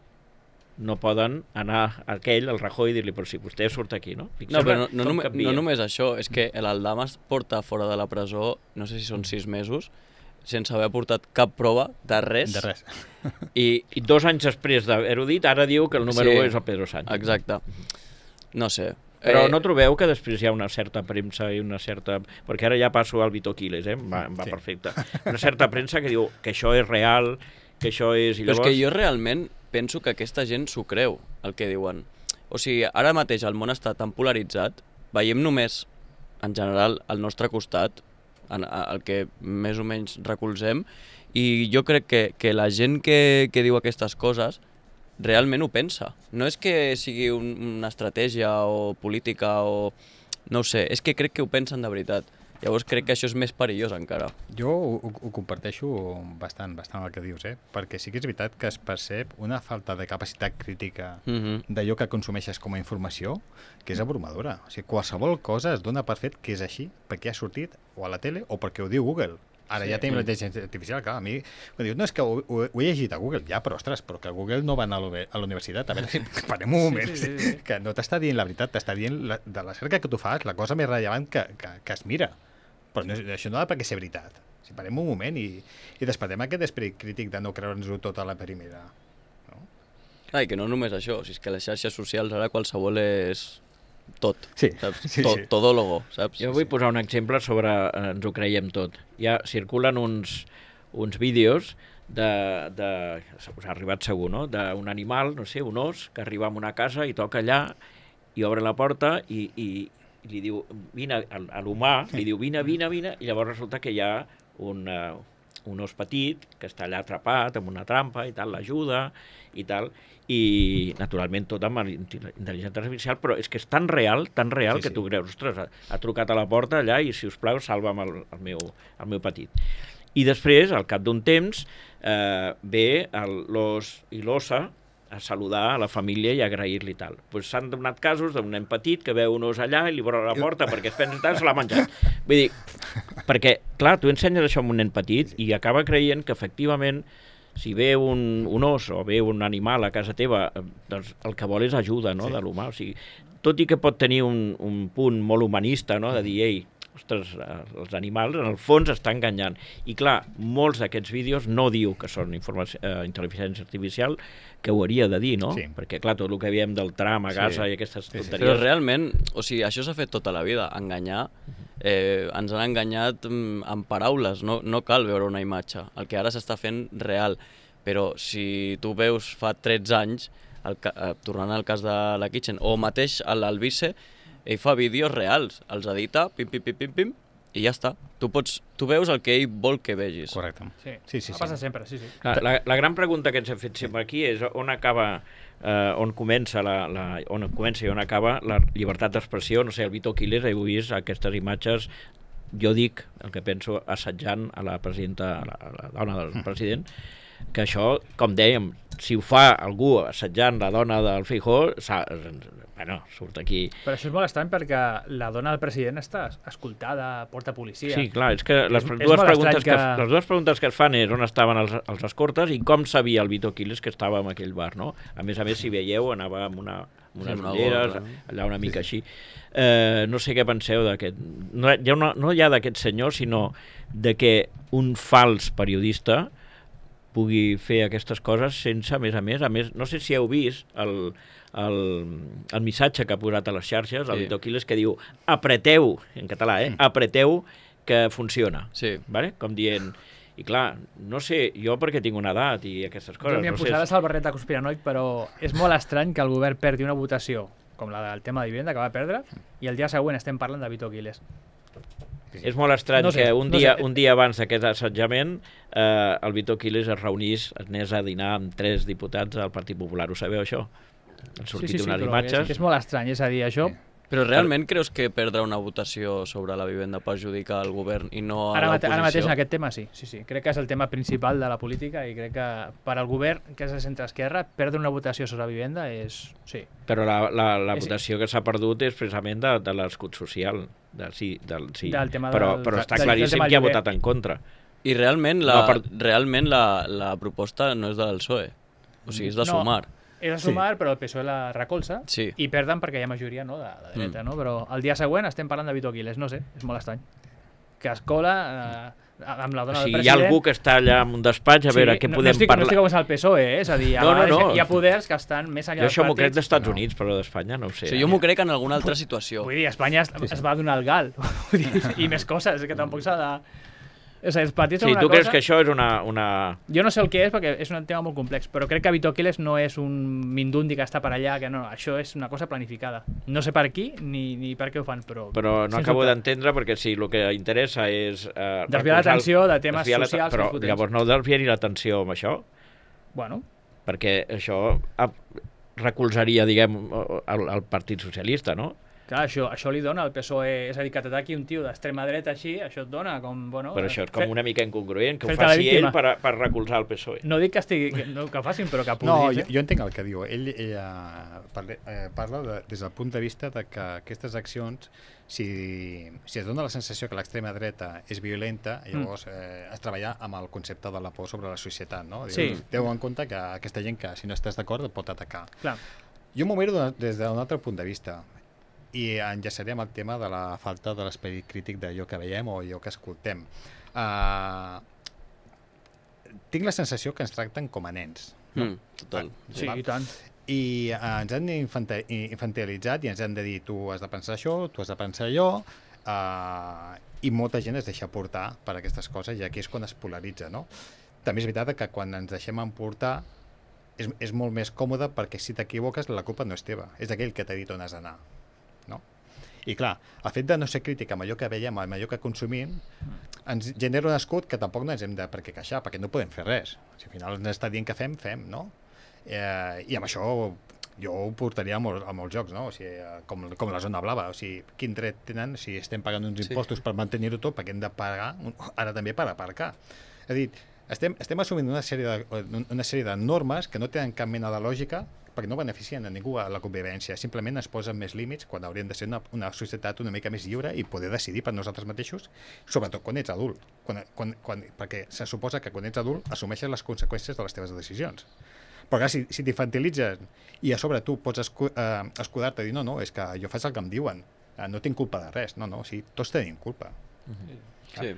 no poden anar a aquell, al Rajoy, i dir-li, però si vostè surt aquí, no? Fixeu no, però no, no, només, no només això, és que l'Aldama es porta fora de la presó, no sé si són sis mesos, sense haver portat cap prova de res. De res. I, I dos anys després d'haver-ho dit, ara diu que el número sí, un és el Pedro Sánchez. Exacte. No sé. Però eh... no trobeu que després hi ha una certa premsa i una certa... Perquè ara ja passo al Vito Quiles, eh? Va, va sí. perfecte. Una certa premsa que diu que això és real, que això és... I llavors... Però és que jo realment penso que aquesta gent s'ho creu, el que diuen. O sigui, ara mateix el món està tan polaritzat, veiem només, en general, al nostre costat, en, el que més o menys recolzem, i jo crec que, que la gent que, que diu aquestes coses realment ho pensa. No és que sigui un, una estratègia o política o... no ho sé, és que crec que ho pensen de veritat. Llavors crec que això és més perillós encara. Jo ho, ho comparteixo bastant, bastant el que dius, eh? Perquè sí que és veritat que es percep una falta de capacitat crítica mm-hmm. d'allò que consumeixes com a informació que és abrumadora. O sigui, qualsevol cosa es dona per fet que és així perquè ha sortit o a la tele o perquè ho diu Google. Ara sí, ja tenim mm. l'intel·ligència artificial, clar, a mi em diu, no, és que ho, ho, ho he llegit a Google, ja, però ostres, però que Google no va anar a la universitat, a veure si parem un moment, sí, sí, sí. que no t'està dient la veritat, t'està dient la, de la cerca que tu fas, la cosa més rellevant que, que, que es mira. Però no, això no ha de perquè ser veritat. Si parem un moment i, i despertem aquest esperit crític de no creure'ns-ho tot a la primera. No? Ah, i que no només això, si és que les xarxes socials ara qualsevol és tot, sí, saps? Sí, tot, sí. Todólogo, saps? Jo vull posar un exemple sobre eh, ens ho creiem tot. Ja circulen uns, uns vídeos de, de, us ha arribat segur, no? D'un animal, no sé, un os, que arriba a una casa i toca allà i obre la porta i, i i li diu, vine, a l'humà, li diu, vine, vine, vine, i llavors resulta que hi ha un, uh, un os petit que està allà atrapat amb una trampa i tal, l'ajuda i tal, i naturalment tot amb intel·ligència artificial, però és que és tan real, tan real, sí, que sí. Tu creus, ostres, ha, ha trucat a la porta allà i, si us plau, salva'm el, el, meu, el meu petit. I després, al cap d'un temps, eh, ve l'os i l'ossa a saludar a la família i agrair-li tal. Pues s'han donat casos d'un nen petit que veu un os allà i li obre la porta perquè es pensa tal, se l'ha menjat. Vull dir, perquè, clar, tu ensenyes això a un nen petit i acaba creient que, efectivament, si ve un, un os o ve un animal a casa teva, doncs el que vol és ajuda, no?, sí. de l'humà. O sigui, tot i que pot tenir un, un punt molt humanista, no?, de dir, ei, ostres, els animals en el fons estan enganyant. I clar, molts d'aquests vídeos no diu que són informació, eh, intel·ligència artificial, que ho hauria de dir, no? Sí. Perquè clar, tot el que veiem del tram a Gaza sí. i aquestes tonteries... Sí, sí. Però realment, o sigui, això s'ha fet tota la vida, enganyar. Eh, ens han enganyat amb paraules, no, no cal veure una imatge. El que ara s'està fent real. Però si tu veus fa tretze anys, el, eh, tornant al cas de la Kitchen, o mateix l'Albice, ell fa vídeos reals, els edita, pim, pim, pim, pim, pim, i ja està. Tu, pots, tu veus el que ell vol que vegis. Correcte. Sí, sí, sí, sí. passa sempre, sí, sí. La, la, la gran pregunta que ens hem fet sempre aquí és on acaba, eh, on comença la, la, on comença i on acaba la llibertat d'expressió. No sé, el Vito Quiles, he vist aquestes imatges, jo dic el que penso, assetjant a la presidenta, a la, a la dona del president, que això, com dèiem, si ho fa algú assetjant la dona del Feijóo, bueno, surt aquí... Però això és molt estrany perquè la dona del president està escoltada, porta policia... Sí, clar, és que les, és, dues, és preguntes que... Que, les dues preguntes que es fan és on estaven els, els escortes i com sabia el Vito Quiles que estava en aquell bar, no? A més a més, si veieu, anava amb, una, amb unes ulleres, allà una mica així. Eh, no sé què penseu d'aquest... No, ja no, no ja d'aquest senyor, sinó de que un fals periodista pugui fer aquestes coses sense, a més a més, a més, no sé si heu vist el, el, el missatge que ha posat a les xarxes, sí. el Vito Quiles, que diu, apreteu, en català, eh, apreteu que funciona, sí. vale? Com dient, i clar, no sé, jo perquè tinc una edat i aquestes coses... Jo m'hi he no posat sé, el barret de conspiranoic, però és molt estrany que el govern perdi una votació, com la del tema de vivenda, que va perdre, i el dia següent estem parlant de Vito Quiles. És molt estrany no sé, que un, no dia, sé. un dia abans d'aquest assetjament eh, el Vito Quiles es reunís, es anés a dinar amb tres diputats del Partit Popular. Ho sabeu, això? Han sortit sí, sí, sí, unes però imatges. És, és molt estrany, és a dir, això... Sí. Però realment creus que perdre una votació sobre la vivenda perjudica el govern i no a Ara, mate, l'oposició? ara mateix en aquest tema sí, sí, sí. Crec que és el tema principal de la política i crec que per al govern, que és de centre-esquerra, perdre una votació sobre la vivenda és... Sí. Però la, la, la És- votació que s'ha perdut és precisament de, de l'escut social. De, sí, del, sí. Del tema però, del- però està del- del claríssim tema qui ha lloguer. votat en contra. I realment, la, No, per- realment la, la proposta no és del P S O E, o sigui, és de No. Sumar. És a sumar, sí. Però el P S O E la recolza Sí. i perden perquè hi ha majoria no, de, de dreta, mm. no? Però el dia següent estem parlant de Vito Quiles, no sé, és molt estrany. Que es cola eh, amb la O dona sigui, del hi ha president... algú que està allà en un despatx a veure què no, podem no estic, parlar. No estic com és el P S O E, eh? És a dir, a No, no, vegades no. hi ha poders que estan més enllà Jo això dels m'ho crec partits. d'Estats No. Units, però d'Espanya no ho sé. O sigui, jo m'ho crec en alguna altra situació. Vull dir, a Espanya es, es va donar el gal, vull dir, i més coses, que tampoc s'ha de... O sigui, els partits Sí, són una tu cosa... creus que això és una... una... Jo no sé el que és, perquè és un tema molt complex, però crec que Vito Quiles no és un mindundi que està per allà, que no, això és una cosa planificada. No sé per qui ni, ni per què ho fan, però... Però no sens acabo dubte. d'entendre perquè si el que interessa és... Eh, Desviar recolzar el- l'atenció de temes desviar la- socials Però més potents. llavors no desviar-hi l'atenció amb això, Bueno, perquè això ah, recolzaria, diguem, el, el Partit Socialista, no? clar, això, això li dona al P S O E, és a dir, que t'ataqui un tio d'extrema dreta així, això et dona com, bueno... Però això és com una mica incongruent, que ho fer-te la faci ell víctima. per, a- per recolzar el P S O E. No dic que, estigui, que, no, que ho facin, però que No, podria jo, jo entenc el que diu. Ell, ella parla, eh, parla de, des del punt de vista de que aquestes accions, si, si es dona la sensació que l'extrema dreta és violenta, llavors eh, es treballa amb el concepte de la por sobre la societat, no? Diu, Sí. Teu en compte que aquesta gent que si no estàs d'acord et pot atacar. Clar. Jo m'ho miro de- des d'un altre punt de vista i enllaçaré amb el tema de la falta de l'esperit crític d'allò que veiem o allò que escoltem. Uh, tinc la sensació que ens tracten com a nens. Mm, total. Sí, val. i tant. I uh, ens han infanta- i- infantilitzat i ens han de dir tu has de pensar això, tu has de pensar allò, uh, i molta gent es deixa portar per aquestes coses i aquí és quan es polaritza, no? També és veritat que quan ens deixem emportar és, és molt més còmode perquè si t'equivoques la culpa no és teva, és d'aquell que t'ha dit on has d'anar, no? I clar, el fet de no ser crític amb allò que veiem, amb allò que consumim, ens genera un escut que tampoc no ens hem de per què queixar, perquè no podem fer res. Si al final ens està dient que fem, fem, no? Eh, I amb això jo ho portaria a, mol, a molts jocs, no? O sigui, eh, com, com la zona blava. O sigui, quin dret tenen si estem pagant uns Sí. impostos per mantenir-ho tot, perquè hem de pagar un- ara també per aparcar. És a dir, estem, estem assumint una sèrie, de, una sèrie de normes que no tenen cap mena de lògica perquè no beneficien a ningú a la convivència. Simplement es posen més límits quan hauríem de ser una, una societat una mica més lliure i poder decidir per nosaltres mateixos, sobretot quan ets adult. Quan, quan, quan, perquè se suposa que quan ets adult assumeixes les conseqüències de les teves decisions. Però clar, si, si t'infantilitzes i a sobre tu pots escu eh, escudar-te i dir no, no, és que jo faig el que em diuen, eh, no tinc culpa de res. No, no, o sigui, tots tenim culpa. Sí,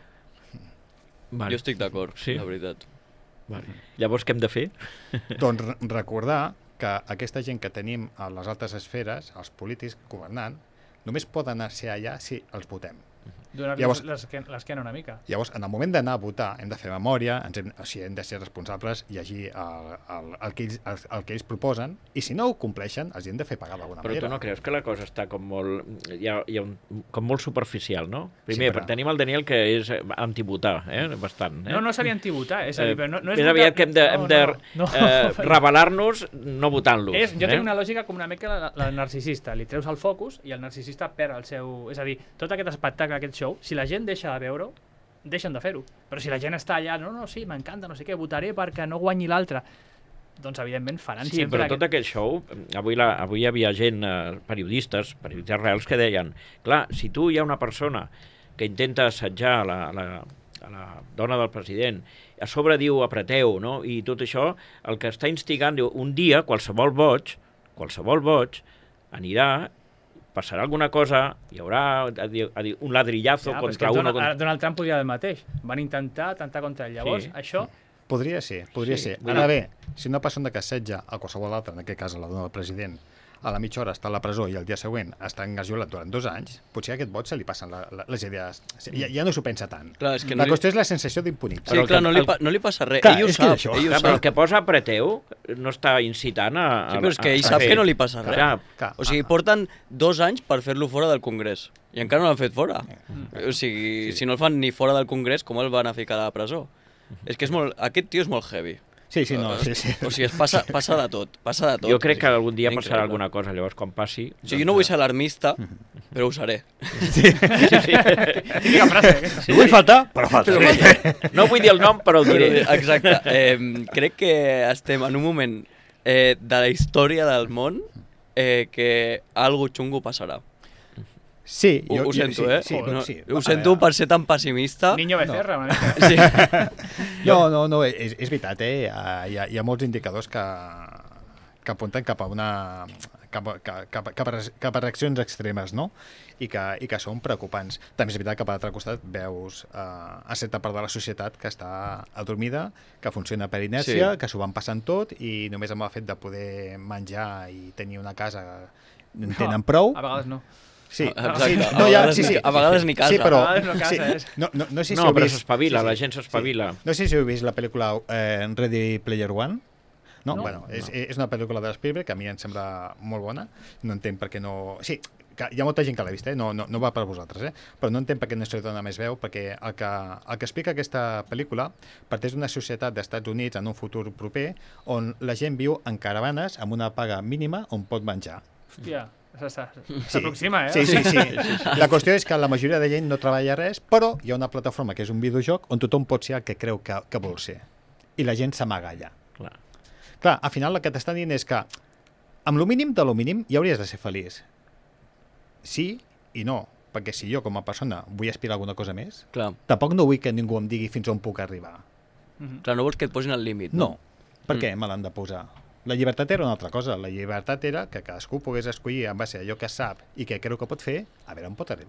Vale. jo estic d'acord, Sí? la veritat. Vale. Llavors, què hem de fer? Doncs re- recordar que aquesta gent que tenim a les altes esferes, els polítics governant, només poden ser allà si els votem. Donar-li Llavors- l'esquena l'esquena una mica. Llavors, en el moment d'anar a votar, hem de fer memòria, ens hem, o sigui, hem de ser responsables, llegir el, el, el, que ells, el, el que ells proposen, i si no ho compleixen, els hem de fer pagar d'alguna Però manera. tu no creus que la cosa està com molt, hi ha, hi ha un, com molt superficial, no? Primer, Sí, però- però... tenim el Daniel que és antivotar, eh? bastant. Eh? No, no seria antivotar, és a dir, però no, no és és votar- aviat que hem de, hem de no, no, eh, no. revelar-nos no votant-los. És, jo eh? tinc una lògica com una mica la, la narcisista. Li treus el focus i el narcisista perd el seu... És a dir, tot aquest espectacle, aquest show, si la gent deixa de veure-ho, deixen de fer-ho. Però si la gent està allà, no, no, sí, m'encanta, no sé què, votaré perquè no guanyi l'altre, doncs evidentment faran Sí, sempre... però tot aquest show, avui, la, avui hi havia gent, eh, periodistes, periodistes reals, que deien, clar, si tu hi ha una persona que intenta assetjar la, la, a la dona del president, a sobre diu apreteu, no? I tot això, el que està instigant, diu, un dia qualsevol boig, qualsevol boig, anirà, passarà alguna cosa, hi haurà a dir, a dir, un ladrillazo Ja, però és que contra uno... Donald, Contra... Donald Trump podria el mateix. Van intentar atemptar contra ell. Llavors, Sí. això... Podria ser, podria Sí, ser. vull Ara dir- bé, si una persona que assetja a qualsevol altra, en aquest cas a la dona del president, a la mitja hora està a la presó i el dia següent està engajolat durant dos anys, potser a aquest vot se li passen la, la, les idees... Ja, ja no s'ho pensa tant. Clar, és que la no li- qüestió és la sensació d'impunitat. Sí, Però el clar, que- no li, el- pa, no li passa res. Clar, ell ho és que sap, això- ell ho Clar, però el sap. que posa apreteu no està incitant a... Sí, però és que ell a- a sap fer. que no li passa res. Clar, Clar, O sigui, ah, porten dos anys per fer-lo fora del Congrés i encara no l'han fet fora. O sigui, si no el fan ni fora del Congrés, com el van a ficar a la presó? És que és molt, aquest tio és molt heavy. Sí, sí, no, sí, sí. O sigui, es passa, passa de tot, passa de tot. Jo crec que algun dia Increïble. passarà alguna cosa, llavors quan passi... O sigui, jo no vull ser alarmista, però ho seré. Sí, sí. Típica frase. No vull faltar, però falta. No vull dir el nom, però el diré. Exacte. Eh, crec que estem en un moment eh, de la història del món eh, que algo xungo passarà. Sí, Ho, jo, ho sento, jo, eh? sí, sí, no, sí. Ho sento per ser tan pessimista. Niño Becerra, una mica. Sí. No, no, no, és, és veritat, eh? Hi ha, hi ha molts indicadors que, que apunten cap a una... cap a, cap, a, cap, a, cap a reaccions extremes, no? I que, i que són preocupants. També és veritat que per l'altre costat veus eh, a certa part de la societat que està adormida, que funciona per inèrcia, sí. que s'ho van passant tot i només amb el fet de poder menjar i tenir una casa en tenen prou. A vegades no. Sí, Exacte. sí, A no, ja, vegades sí, ni- sí. a vegades ni casa. Sí, però, A vegades no casa, sí. és. No, no, no sé si No, heu però vist... s'espavila, sí, sí. la gent s'espavila. No sé si heu vist la pel·lícula eh, Ready Player One. No? No. Bueno, és, és una pel·lícula de Spielberg que a mi em sembla molt bona. No entenc per què no... Sí, que hi ha molta gent que l'ha vist, eh? no, no, no va per vosaltres, eh? Però no entenc per què no se li dona més veu, perquè el que, el que explica aquesta pel·lícula parteix d'una societat d'Estats Units en un futur proper on la gent viu en caravanes amb una paga mínima on pot menjar. Hòstia, s'aproxima, eh? Sí, sí, sí. La qüestió és que la majoria de gent no treballa res, però hi ha una plataforma que és un videojoc on tothom pot ser el que creu que, que vol ser. I la gent s'amaga allà. Clar. Clar, al final el que t'estan dient és que amb lo mínim de lo mínim ja hauries de ser feliç. Sí i no, perquè si jo com a persona vull aspirar a alguna cosa més, Clar. tampoc no vull que ningú em digui fins on puc arribar. Clar, no vols que et posin el límit, No, no? per què me l'han de posar? La llibertat era una altra cosa. La llibertat era que cadascú pogués escollir en base a allò que sap i que creu que pot fer, a veure on pot arribar.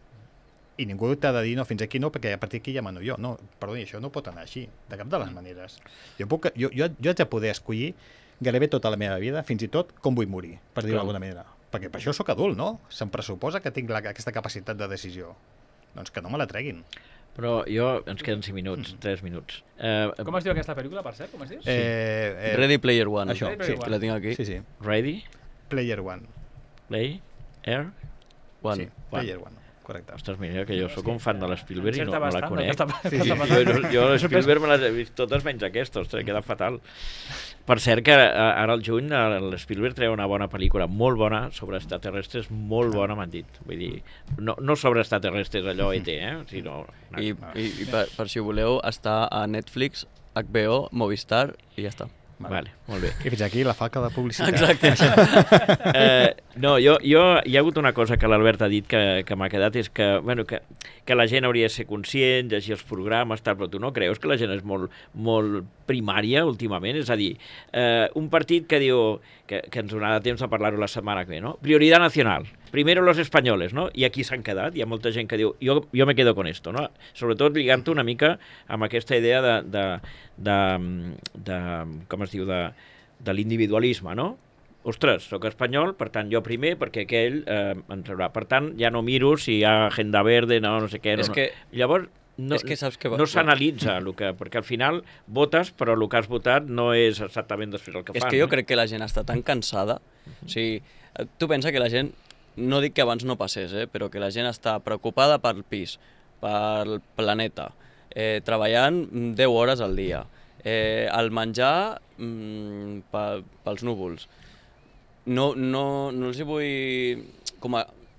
I ningú t'ha de dir, no, fins aquí no, perquè a partir d'aquí ja mano jo. No, perdoni, això no pot anar així, de cap de les maneres. Jo, puc, jo, jo, jo haig de poder escollir gairebé tota la meva vida, fins i tot com vull morir, per dir-ho d'alguna manera. Perquè per això sóc adult, no? Se'm pressuposa que tinc la, aquesta capacitat de decisió. Doncs que no me la treguin. Però jo, ens queden cinc minuts, tres minuts. Eh, Com es diu aquesta pel·lícula, per cert? Com es diu? Eh, eh, Ready Player One. Això, Ready sí. Player Que la tinc aquí. Sí, sí. Ready? Player One. Play? Air? One. Sí, Player One. Correcte. Ostres, mira, que jo sóc un fan de l'Spielberg i no, no la bastant, conec. costa- Sí, costa sí. bastant. Jo, jo l'Spielberg me les he vist totes menys aquesta, ostres, queda fatal. Per cert que eh, ara al juny eh, l'Spielberg treu una bona pel·lícula, molt bona, sobre extraterrestres, molt bona m'han dit. Vull dir, no, no sobre extraterrestres allò E T, eh? Sinó... I, i, i per, per si ho voleu, està a Netflix, H B O, Movistar i ja està. Vale, molt bé. I fins aquí la falca de publicitat. Exacte. Eh, no, jo, jo, hi ha hagut una cosa que l'Albert ha dit que, que m'ha quedat, és que, bueno, que, que la gent hauria de ser conscient, llegir els programes, tal, però tu no creus que la gent és molt, molt primària últimament? És a dir, eh, un partit que diu, que, que ens donarà temps a parlar-ho la setmana que ve, no? Prioridad nacional, primero los españoles, no? I aquí s'han quedat, hi ha molta gent que diu, jo, jo me quedo con esto, no? Sobretot lligant-ho una mica amb aquesta idea de, de, de, de com es diu, de, de l'individualisme, no? Ostres, sóc espanyol, per tant jo primer, perquè aquell eh, em traurà. Per tant, ja no miro si hi ha agenda verde, no, no sé què. No, És que- no. Llavors, no, és que saps que va- no s'analitza, el que, perquè al final votes, però el que has votat no és exactament després el que És fan. que jo eh? crec que la gent està tan cansada. O sigui, eh, tu pensa que la gent, no dic que abans no passés, eh, però que la gent està preocupada pel pis, pel planeta, eh, treballant deu hores al dia, eh, el menjar mm, pe, pels núvols. No, no, no els hi vull com a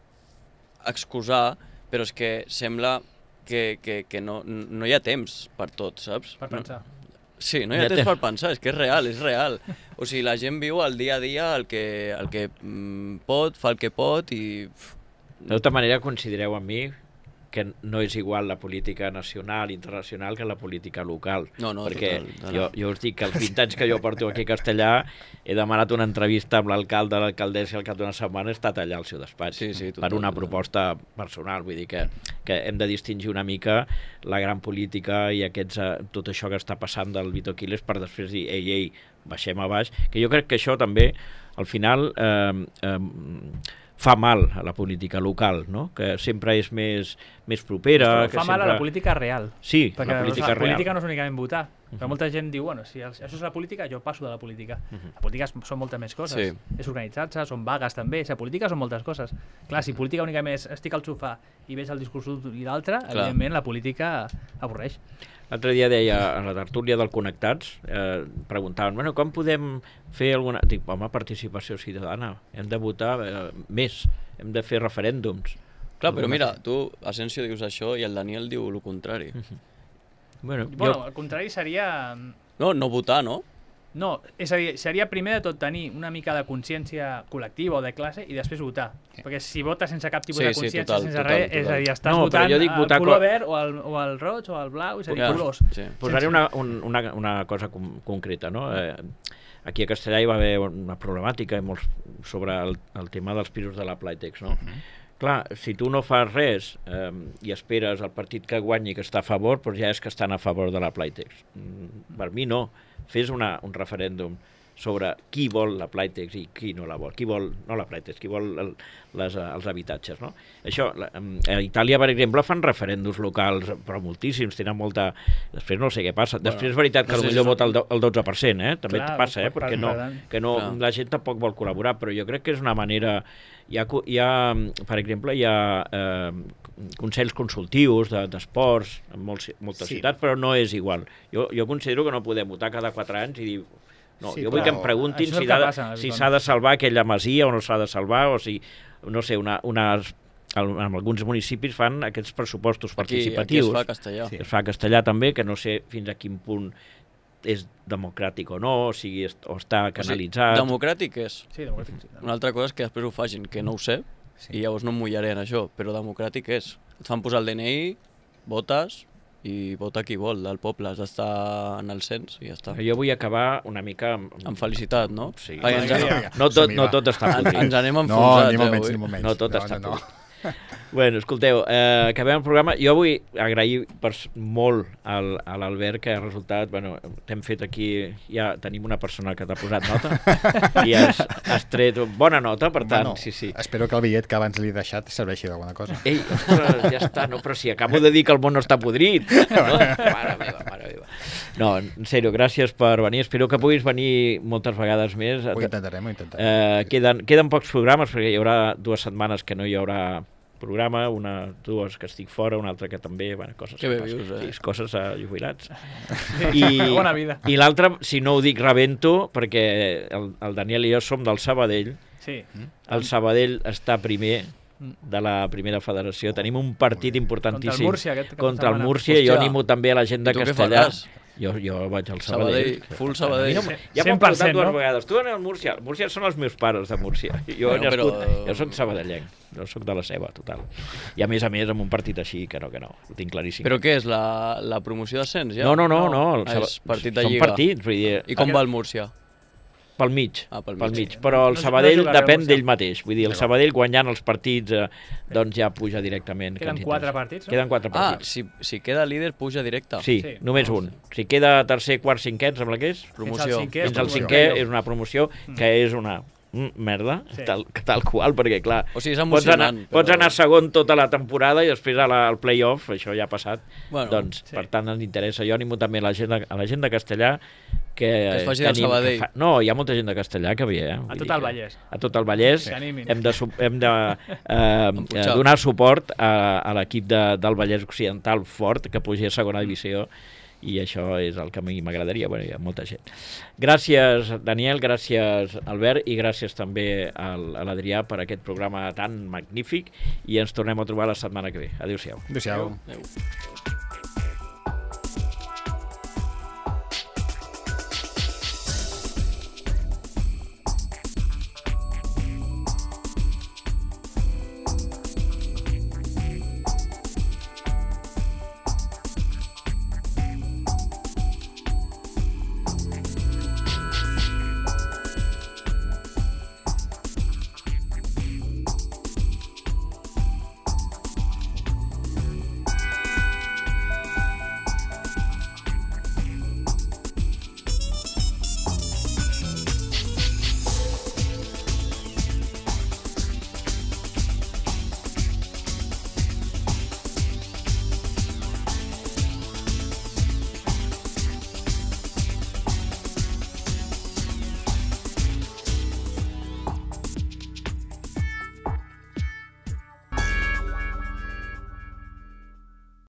excusar, però és que sembla que, que, que no, no hi ha temps per tot, saps? Per pensar. Sí, no hi ha Ja temps té- per pensar, és que és real, és real. O sigui, la gent viu el dia a dia el que, el que mm, pot, fa el que pot i... Uf, De tota manera, considereu amb mi que no és igual la política nacional, internacional, que la política local. No, no, perquè total, total. jo, jo us dic que els vint anys que jo porto aquí a Castellà he demanat una entrevista amb l'alcalde, l'alcaldessa, i al cap d'una setmana he estat allà al seu despatx, Sí, sí, per total, una total. proposta personal. Vull dir que, que hem de distingir una mica la gran política i aquests, eh, tot això que està passant del Vito Quiles per després dir, ei, ei, baixem a baix, que jo crec que això també, al final, eh, eh, fa mal a la política local, no? Que sempre és més, més propera. Però que fa sempre... mal a la política real. Sí, Perquè la política la real. política no és únicament votar. Però molta gent diu, bueno, si això és la política, jo passo de la política. Uh-huh. La política són moltes més coses. Sí. És organitzar-se, són vagues també. La política són moltes coses. Clar, si política únicament és estic al sofà i veig el discurs d'un i l'altre, evidentment la política avorreix. L'altre dia deia, a la tertúlia del Connectats, eh, preguntaven, bueno, com podem fer alguna... Dic, home, participació ciutadana, hem de votar eh, més, hem de fer referèndums. Clar, però mira, tu, Asensio, dius això i el Daniel diu el contrari. Uh-huh. Bueno, Bueno, jo... al contrari seria... No, no votar, no? No, és a dir, seria primer de tot tenir una mica de consciència col·lectiva o de classe i després votar. Sí. Perquè si votes sense cap tipus Sí, de sí, consciència, total, sense total, res, total. és a dir, estàs No, però votant jo dic el votar color co- verd o el, o el roig o el blau, és a dir, Ja, colors. sí. Posaré una, un, una, una cosa com, concreta, no? Eh, aquí a Castellà hi va haver una problemàtica molts, sobre el, el tema dels pisos de la Playtex, no? Uh-huh. Clar, si tu no fas res eh, i esperes el partit que guanyi que està a favor, doncs ja és que estan a favor de la Playtex. Mm, per mi no. Fes una, un referèndum sobre qui vol la Playtex i qui no la vol. Qui vol, no la Playtex, qui vol el, les, els habitatges, no? Això, la, a Itàlia, per exemple, fan referèndums locals, però moltíssims, tenen molta... Després no sé què passa. Bueno, Després és veritat que no sé potser si vota el, do, el dotze per cent, eh? També Clar, passa, eh? per- Perquè per- no, per- que no, Clar. la gent tampoc vol col·laborar, però jo crec que és una manera... Hi ha, co- hi ha per exemple, hi ha eh, consells consultius de- d'esports en molts, moltes Sí. ciutats, però no és igual. Jo, jo considero que no podem votar cada quatre anys i dir... No, Sí, jo vull que em però preguntin això és el si, que ha de, passa, si Vicent. s'ha de salvar aquella masia o no s'ha de salvar, o si, no sé, una, unes, en alguns municipis fan aquests pressupostos Aquí, aquí es participatius. fa castellà. Sí. Es fa a castellà també, que no sé fins a quin punt és democràtic o no, o sigui, est- o està O sigui, canalitzat. democràtic és. Sí, democràtic, sí. Una altra cosa és que després ho facin, que no ho sé, Sí. i llavors no em mullaré en això, però democràtic és. Et fan posar el D N I, votes, i vota qui vol del poble, has d'estar en el cens i ja està. Jo vull acabar una mica amb, Amb felicitat, no? Sí. Ai, ens, Vinga, no, vinga. no, tot, Som-hi, no va. tot està en, podrit. ens anem No, enfonsats, ni eh, moments, avui. ni moments. No tot no, està no, no. podrit. Bueno, escolteu, eh, acabem el programa. Jo vull agrair per, molt al, a l'Albert, que ha resultat... Bueno, t'hem fet aquí... Ja tenim una persona que t'ha posat nota i has, has tret bona nota, per tant, Bueno, sí, sí. Espero que el bitllet que abans li he deixat serveixi d'alguna cosa. Ei, ostres, ja està, no, però si acabo de dir que el món no està podrit. No? Mare meva, mare meva. No, en sèrio, gràcies per venir. Espero que puguis venir moltes vegades més. Ho intentarem, ho intentarem. Eh, queden, queden pocs programes, perquè hi haurà dues setmanes que no hi haurà programa, una, dues que estic fora, una altra que també, bueno, coses Que bé passen. vius, eh? Sí, coses a jubilats. I... Bona vida. I l'altre, si no ho dic, rebento, perquè el, el Daniel i jo som del Sabadell. Sí. El Sabadell està primer de la primera federació. Tenim un partit importantíssim Contra el Múrcia, aquest cap de contra el setmana. Múrcia. Jo Hòstia. animo també a la gent de I tu què Castellà. faràs? Jo, jo vaig al Sabadell. Sabadell, full Sabadell. A mi no, ja m'ho cent han per preguntat cent, dues no? vegades. Tu en el Múrcia? El Múrcia són els meus pares de Múrcia. Jo, Bueno, he nascut, però- jo soc sabadellenc, no soc de la seva, total. I a més a més amb un partit així, que no, que no, ho tinc claríssim. Però què és, la, la promoció d'ascens ja? No, no, no, no. el Ah, Saba- és partit de són Lliga. partits, vull dir, I com va el Múrcia? pel mig, Ah, pel pel mig. mig. Però el No- no Sabadell jugareu, depèn Múrcia. d'ell mateix. Vull dir, el Sabadell guanyant els partits, eh, doncs ja puja directament. Queden que ens quatre interessa. partits, no? Queden quatre Ah, partits. si, si queda líder puja directe. Sí, Sí. només un. Si queda tercer, quart, cinquè, em sembla que és. Promoció. cinquè. Fins al promoció. cinquè és una promoció que és una mm, merda, Sí. tal, tal qual, perquè clar, O sigui, és pots anar, emocionant. pots però- anar segon tota la temporada i després a la, al play-off, això ja ha passat, Bueno, doncs sí. per tant ens interessa. Jo animo també a la gent de, a la gent de Castellà que, Que es faci que del anim- Sabadell. que fa... No, hi ha molta gent de Castellà que ve, eh? Vull A dir tot el que- Vallès. A tot el Vallès. Que animin. Hem de, su- hem de eh, Empujar. donar suport a, a l'equip de, del Vallès Occidental fort, que pugi a segona divisió, i això és el que a mi m'agradaria, bueno, hi ha molta gent. Gràcies, Daniel, gràcies, Albert, i gràcies també al, a l'Adrià per aquest programa tan magnífic, i ens tornem a trobar la setmana que ve. Adéu-siau. Adéu-siau. Adéu.